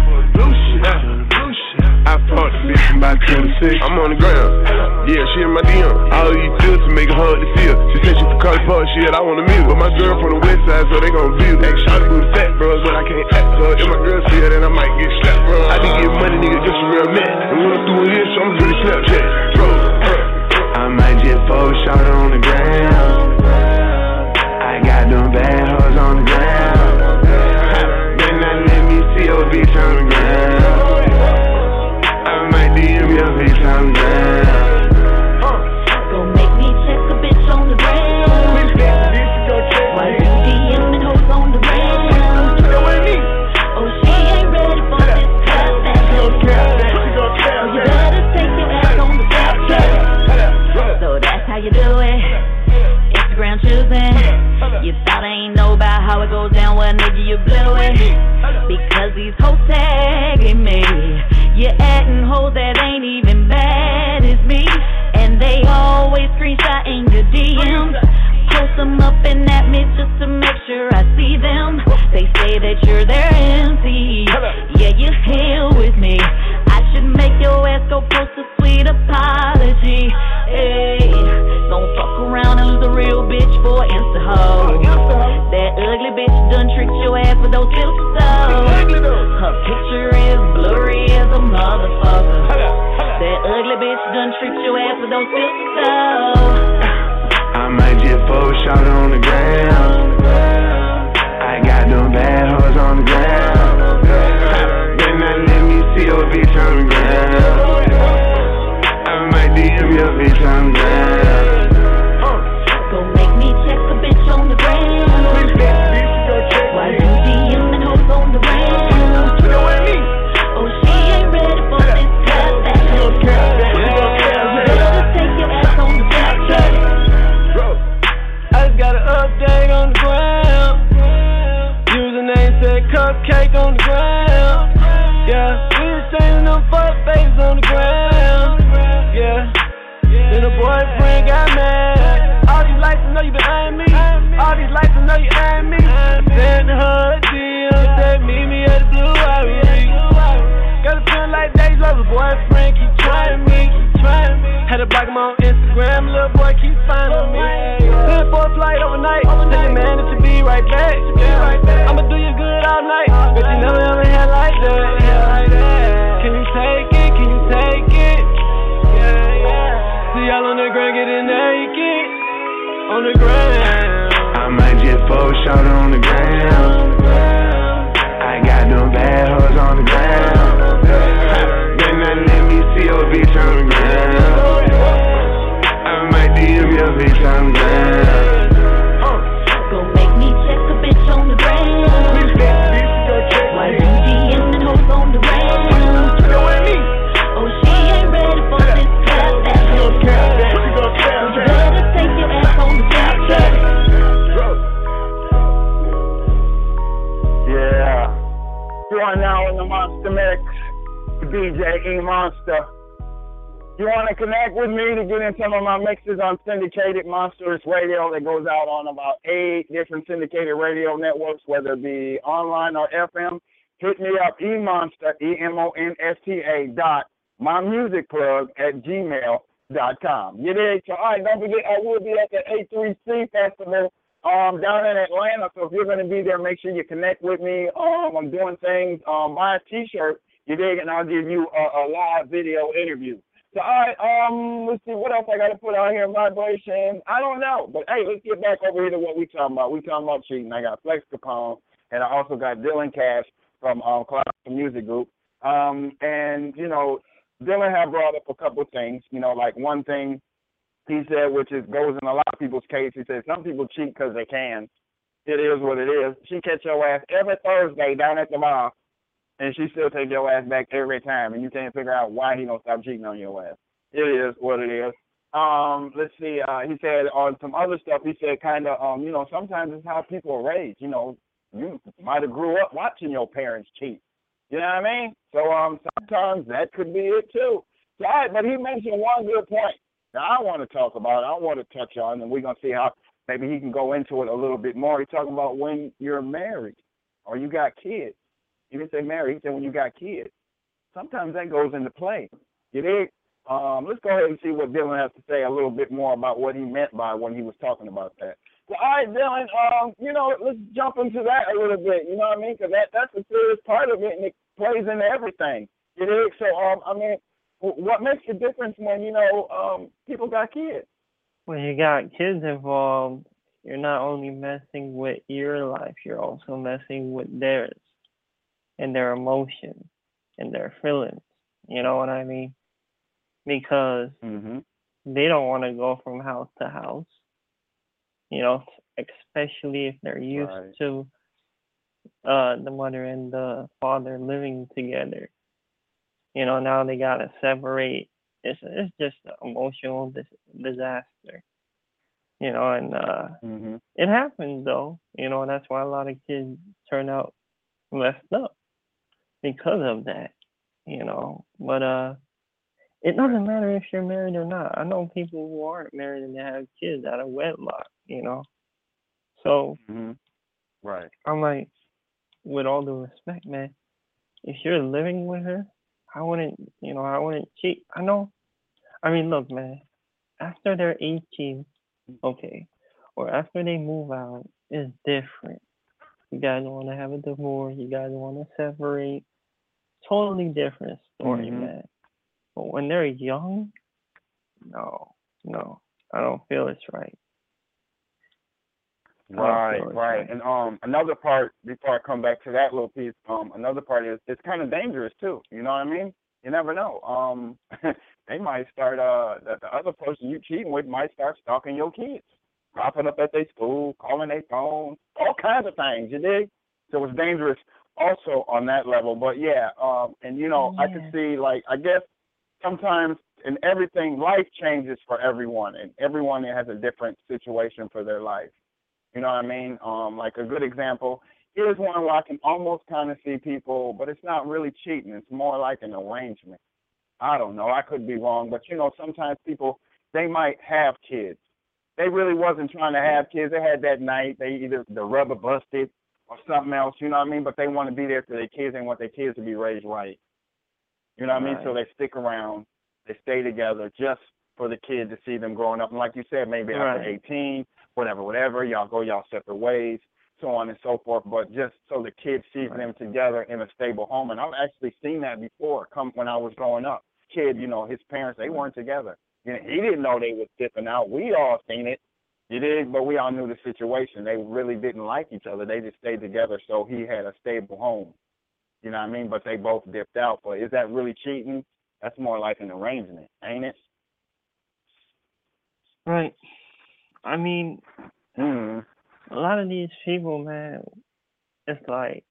Speaker 6: I fought the bitch from about twenty-six. I'm on the ground. Yeah, she in my D M. All you do to make her hard to feel. She said she from College Park, shit, I want to meet. But my girl from the west side, so they gon' view. Hey, shawty booty fat, bro, but I can't act, bro. If my girl see her, then I might get slapped, bro. I did get money, nigga, just a real man. And when I'm through here, so I'm really Snapchat, bro. I might just fall shot on the ground. I got them bad hoes on the ground. Then now let me see your bitch on the ground. I might D M your bitch on the ground.
Speaker 13: Go make me check a bitch on the ground. Why you DMing hoes on the ground? Oh, she ain't ready for this clap back. Oh, you better take your ass on the Snapchat. So that's how you do it. Instagram choosing. You thought I ain't know about how it goes down, well nigga you blew it. Because these hoes tagging me. You're adding hoes that ain't even bad as me. And they always screenshotting your D Ms. Post them up and at me just to make sure I see them. They say that you're their M C. Yeah, you're here with me. I should make your ass go post a sweet apology. Hey, don't fuck around and lose a real bitch for an Insta hoe. That ugly bitch done tricked your ass with those filter stones. Her picture is blurry as a motherfucker. That ugly bitch done tricked your ass with those filter stones.
Speaker 6: I might just fall shot on the ground. I got them bad hoes on the ground. Then now let me see your bitch on the ground. I might D M your bitch on the ground.
Speaker 13: Go make me check a bitch on the ground. Why you DMing hoes on the ground? Oh, she ain't ready for this clap back. You better take your ass on the Snapchat.
Speaker 14: I just got an update on the ground. Username said cupcake on the ground. Yeah, we was changing them fuck faces on the ground. Yeah, then the boyfriend got mad. All these lights to know you been eyeing me. All these lights to know you eyeing me. Send her a D M, said meet me at the Blue Ivy. Got a feeling like days love the boyfriend keep trying me, keep trying me. Had to block him on Instagram, little boy keep finding me. Send for a flight overnight, tell your man that you be right back. I'ma do you good all night, but you never ever had like that. Can you take it? Can you take it? Yeah, yeah. See y'all on the ground, get in there, on the ground.
Speaker 6: I might just fuck short on the ground. I got them bad hoes on the ground. Then they let me see your bitch on the ground. I might D M your bitch on the ground.
Speaker 13: Go make me check a bitch on the ground. Why you DMing hoes on the ground? Oh, she ain't ready for this clap back. So you better take your ass on the Snapchat.
Speaker 3: Yeah. You are now in the Monster Mix, D J E Monster. You want to connect with me to get in some of my mixes on syndicated Monsters Radio that goes out on about eight different syndicated radio networks, whether it be online or F M. Hit me up, eMonster, E M O N S T A dot, my music plug at gmail dot com. You dig? So, all right, don't forget, I will be at the A three C Festival um, down in Atlanta. So if you're going to be there, make sure you connect with me. Um, I'm doing things. Um, buy a T-shirt, you dig, and I'll give you a, a live video interview. So, all right, um, let's see, what else I got to put out here? Vibration. I don't know. But, hey, let's get back over here to what we talking about. We talking about cheating. I got Flex Capone, and I also got Dylan Cash from um, Classical Music Group. Um, and, you know, Dylan had brought up a couple things. You know, like one thing he said, which is goes in a lot of people's case, he said some people cheat because they can. It is what it is. She catch your ass every Thursday down at the bar, and she still take your ass back every time, and you can't figure out why he don't stop cheating on your ass. It is what it is. Um, let's see. Uh, he said on some other stuff, he said kind of, um, you know, sometimes it's how people are raised. You know, you might have grew up watching your parents cheat. You know what I mean? So um, sometimes that could be it too. So, all right, but he mentioned one good point that I want to talk about, I want to touch on, and we're going to see how maybe he can go into it a little bit more. He's talking about when you're married or you got kids. You didn't say married, he said when you got kids. Sometimes that goes into play. You dig? Um, let's go ahead and see what Dylan has to say a little bit more about what he meant by when he was talking about that. So, all right, Dylan, um, you know, let's jump into that a little bit. You know what I mean? Because that, that's a serious part of it, and it plays into everything. You dig? So, um, I mean, what makes the difference when, you know, um, people got kids?
Speaker 11: When you got kids involved, you're not only messing with your life, you're also messing with theirs and their emotions and their feelings. You know what I mean? Because
Speaker 3: mm-hmm.
Speaker 11: they don't want to go from house to house, you know, especially if they're used
Speaker 3: right.
Speaker 11: to uh, the mother and the father living together. You know, now they got to separate. It's, it's just an emotional dis- disaster, you know, and uh,
Speaker 3: mm-hmm.
Speaker 11: it happens, though. You know, that's why a lot of kids turn out messed up because of that, you know. But uh, it doesn't matter if you're married or not. I know people who aren't married and they have kids out of wedlock, you know. So,
Speaker 3: mm-hmm. right.
Speaker 11: I'm like, with all due respect, man, if you're living with her, I wouldn't, you know, I wouldn't cheat. I know. I mean, look, man, after they're eighteen, okay, or after they move out, it's different. You guys want to have a divorce. You guys want to separate. Totally different story,
Speaker 3: mm-hmm.
Speaker 11: man. But when they're young, no, no, I don't feel it's right.
Speaker 3: Right, right, right. And um, another part, before I come back to that little piece, um, another part is it's kind of dangerous too. You know what I mean? You never know. Um, they might start. Uh, the, the other person you cheating with might start stalking your kids, popping up at their school, calling their phone, all kinds of things. You dig? So it's dangerous also on that level. But yeah, um, and you know,
Speaker 11: yeah.
Speaker 3: I can see like I guess sometimes in everything, life changes for everyone, and everyone has a different situation for their life. You know what I mean? Um, like a good example, here's one where I can almost kind of see people, but it's not really cheating. It's more like an arrangement. I don't know. I could be wrong. But, you know, sometimes people, they might have kids. They really wasn't trying to have kids. They had that night. They either the rubber busted or something else, you know what I mean? But they want to be there for their kids. They want their kids to be raised right. You know what
Speaker 11: right.
Speaker 3: I mean? So they stick around. They stay together just for the kid to see them growing up. And like you said, maybe
Speaker 11: right.
Speaker 3: after eighteen, whatever, whatever, y'all go y'all separate ways, so on and so forth, but just so the kid sees
Speaker 11: right.
Speaker 3: them together in a stable home. And I've actually seen that before come when I was growing up. Kid, you know, his parents, they weren't together. You know, he didn't know they was dipping out. We all seen it. You did, but we all knew the situation. They really didn't like each other. They just stayed together so he had a stable home. You know what I mean? But they both dipped out. But is that really cheating? That's more like an arrangement, ain't it?
Speaker 11: Right. I mean,
Speaker 3: mm-hmm.
Speaker 11: a lot of these people, man, it's like,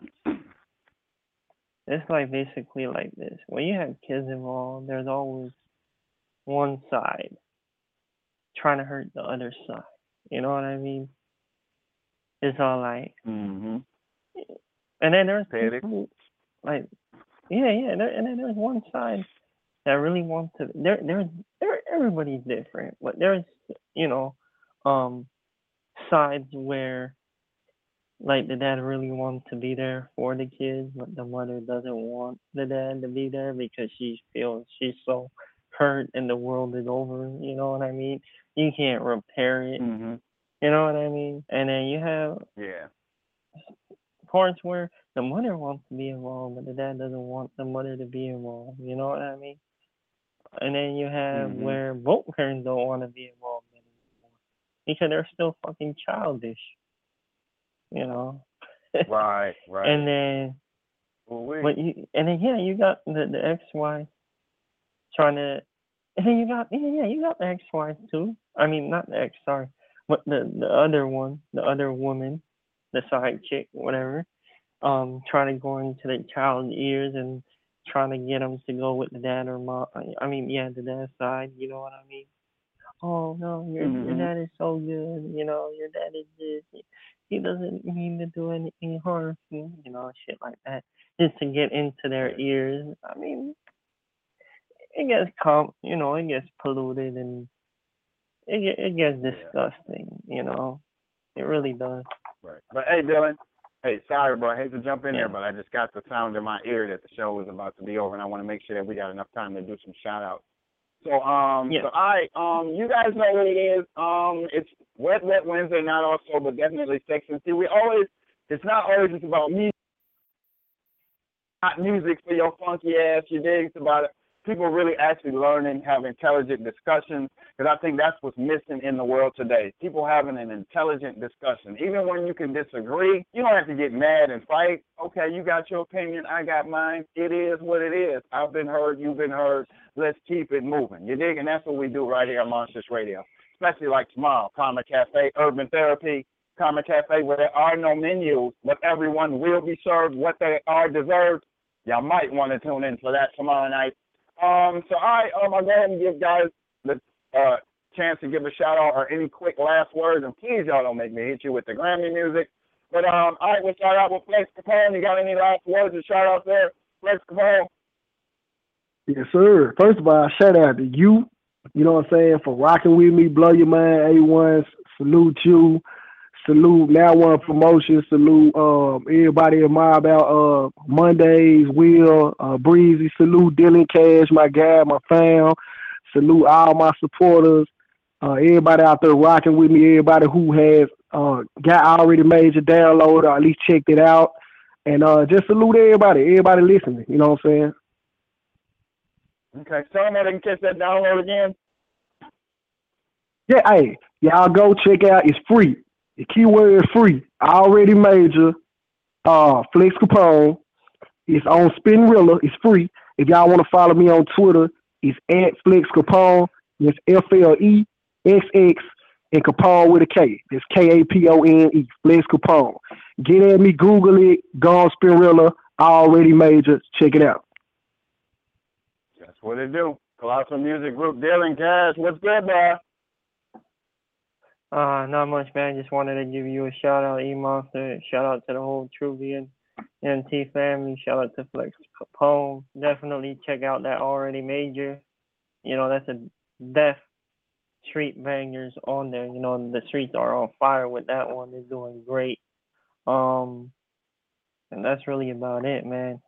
Speaker 11: it's like basically like this. When you have kids involved, there's always one side trying to hurt the other side. You know what I mean? It's all like,
Speaker 3: mm-hmm.
Speaker 11: and then there's people, like, yeah, yeah, there, and then there's one side that really wants to. There, there's, there, everybody's different, but there's, you know, um, sides where, like, the dad really wants to be there for the kids, but the mother doesn't want the dad to be there because she feels she's so hurt and the world is over. You know what I mean? You can't repair it.
Speaker 3: Mm-hmm.
Speaker 11: You know what I mean? And then you have
Speaker 3: yeah
Speaker 11: parts where the mother wants to be involved, but the dad doesn't want the mother to be involved. You know what I mean? And then you have
Speaker 3: mm-hmm.
Speaker 11: where both parents don't want to be involved anymore because they're still fucking childish. You know?
Speaker 3: Right, right.
Speaker 11: And then,
Speaker 3: well,
Speaker 11: but you, and then yeah, you got the, the ex-wife trying to, and then you got yeah, yeah, you got the ex-wife too. I mean, not the ex, sorry, but the the other one, the other woman, the side chick, whatever, um, trying to go into the child's ears and trying to get them to go with the dad or mom. I mean, yeah, the dad's side. You know what I mean? Oh no, your
Speaker 3: mm-hmm.
Speaker 11: your dad is so good. You know, your dad is this. He doesn't mean to do anything harm to me. You know, shit like that, just to get into their ears. I mean, it gets com, you know, it gets polluted and it it gets disgusting. You know, it really does.
Speaker 3: Right. But hey, Dylan. Hey, sorry, bro. I hate to jump in
Speaker 11: yeah.
Speaker 3: there, but I just got the sound in my ear that the show was about to be over, and I want to make sure that we got enough time to do some shout-outs. So, um,
Speaker 11: yeah.
Speaker 3: so I, um, you guys know what it is. Um, it's Wet Wet Wednesday, not also, but definitely Sex and See. We always, it's not always just about music, not music for your funky ass. You dig? It's about it. People really actually learning, have intelligent discussions, because I think that's what's missing in the world today. People having an intelligent discussion. Even when you can disagree, you don't have to get mad and fight. Okay, you got your opinion, I got mine. It is what it is. I've been heard, you've been heard. Let's keep it moving. You dig? And that's what we do right here on Monsters Radio, especially like tomorrow, Karma Cafe, Urban Therapy, Karma Cafe, where there are no menus, but everyone will be served what they are deserved. Y'all might want to tune in for that tomorrow night. Um, so I, um, I'll go ahead and give guys the uh, chance to give a shout out or any quick last words, and please y'all don't make me hit you with the Grammy music. But um, all right, we'll start out with Flex Capone. You got any last words or shout out there, Flex Capone?
Speaker 12: Yes, sir. First of all, shout out to you. You know what I'm saying, for rocking with me, blow your mind. A one, salute you. Salute Now One Promotion. Salute um, everybody in my about uh, Mondays, Will, uh, Breezy. Salute Dylan Cash, my guy, my fam. Salute all my supporters. Uh, everybody out there rocking with me. Everybody who has uh, got already made your download or at least checked it out. And uh, just salute everybody. Everybody listening. You know what I'm saying?
Speaker 3: Okay. Tell them they can catch that download again.
Speaker 12: Yeah, hey, y'all go check out. It's free. The keyword is free. Already major. Uh, Flex Capone. It's on Spinrilla. It's free. If y'all want to follow me on Twitter, it's at Flex Capone. It's F L E X X and Capone with a K. It's K A P O N E. Flex Capone. Get at me. Google it. Go on Spinrilla. Already major. Check it out.
Speaker 3: That's what it do. Colossal Music Group. Dylan Cash. What's good, man?
Speaker 11: Uh, not much, man. Just wanted to give you a shout out, E-Monster. Shout out to the whole Truvian M T family. Shout out to Flex Capone. Definitely check out that Already Major. You know, that's a death street bangers on there. You know, the streets are on fire with that one. They're doing great. Um, and that's really about it, man.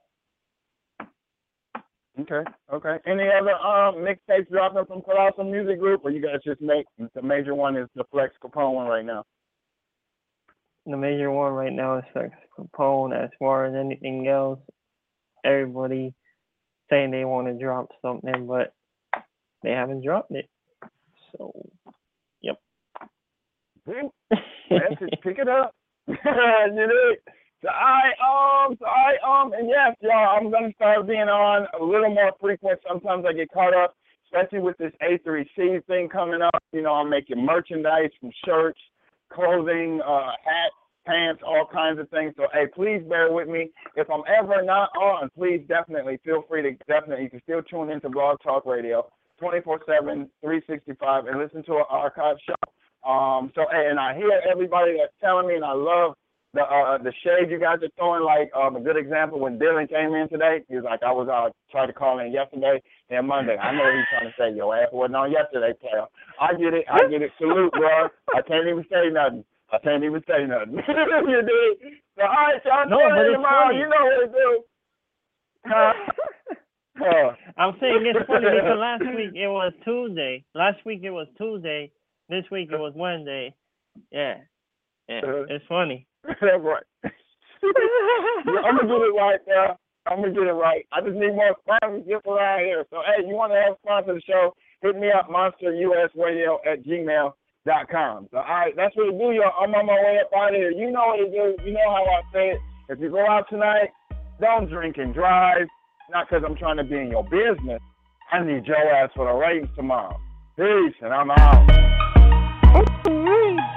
Speaker 3: Okay, okay. Any other um mixtapes dropping from Colossal Music Group, or you guys just make the major one is the Flex Capone one right now?
Speaker 11: The major one right now is Flex Capone. As far as anything else, everybody saying they want to drop something, but they haven't dropped it. So, yep.
Speaker 3: Message, pick it up. You know? So I um so I um and yes, y'all, I'm gonna start being on a little more frequent. Sometimes I get caught up, especially with this A three C thing coming up. You know, I'm making merchandise from shirts, clothing, uh, hats, pants, all kinds of things. So hey, please bear with me. If I'm ever not on, please definitely feel free to definitely you can still tune into Blog Talk Radio twenty-four seven, three sixty-five and listen to an archive show. Um so hey, and I hear everybody that's telling me, and I love The uh, the shade you guys are throwing, like um, a good example when Dylan came in today, he was like, I was uh, trying to call in yesterday and Monday. I know he's trying to say, your ass wasn't on yesterday, player. I get it. I get it. Salute, bro. I can't even say nothing. I can't even say nothing. You did. So, all right, y'all.
Speaker 11: No, but it's
Speaker 3: tomorrow.
Speaker 11: funny.
Speaker 3: You know what to do. Uh, uh,
Speaker 11: I'm saying it's funny because last week it was Tuesday. Last week it was Tuesday. This week it was Wednesday. Yeah. Yeah. Uh, it's funny.
Speaker 3: That's right. I'm gonna get it right now. I'm gonna get it right. I just need more sponsorship around here. So hey, you want to help sponsor the show? Hit me up, monster u s radio at gmail dot com. So all right, that's what it do, y'all. I'm on my way up out of here. You know what it do. You know how I say it. If you go out tonight, don't drink and drive. Not because I'm trying to be in your business. I need your ass for the ratings tomorrow. Peace, and I'm out.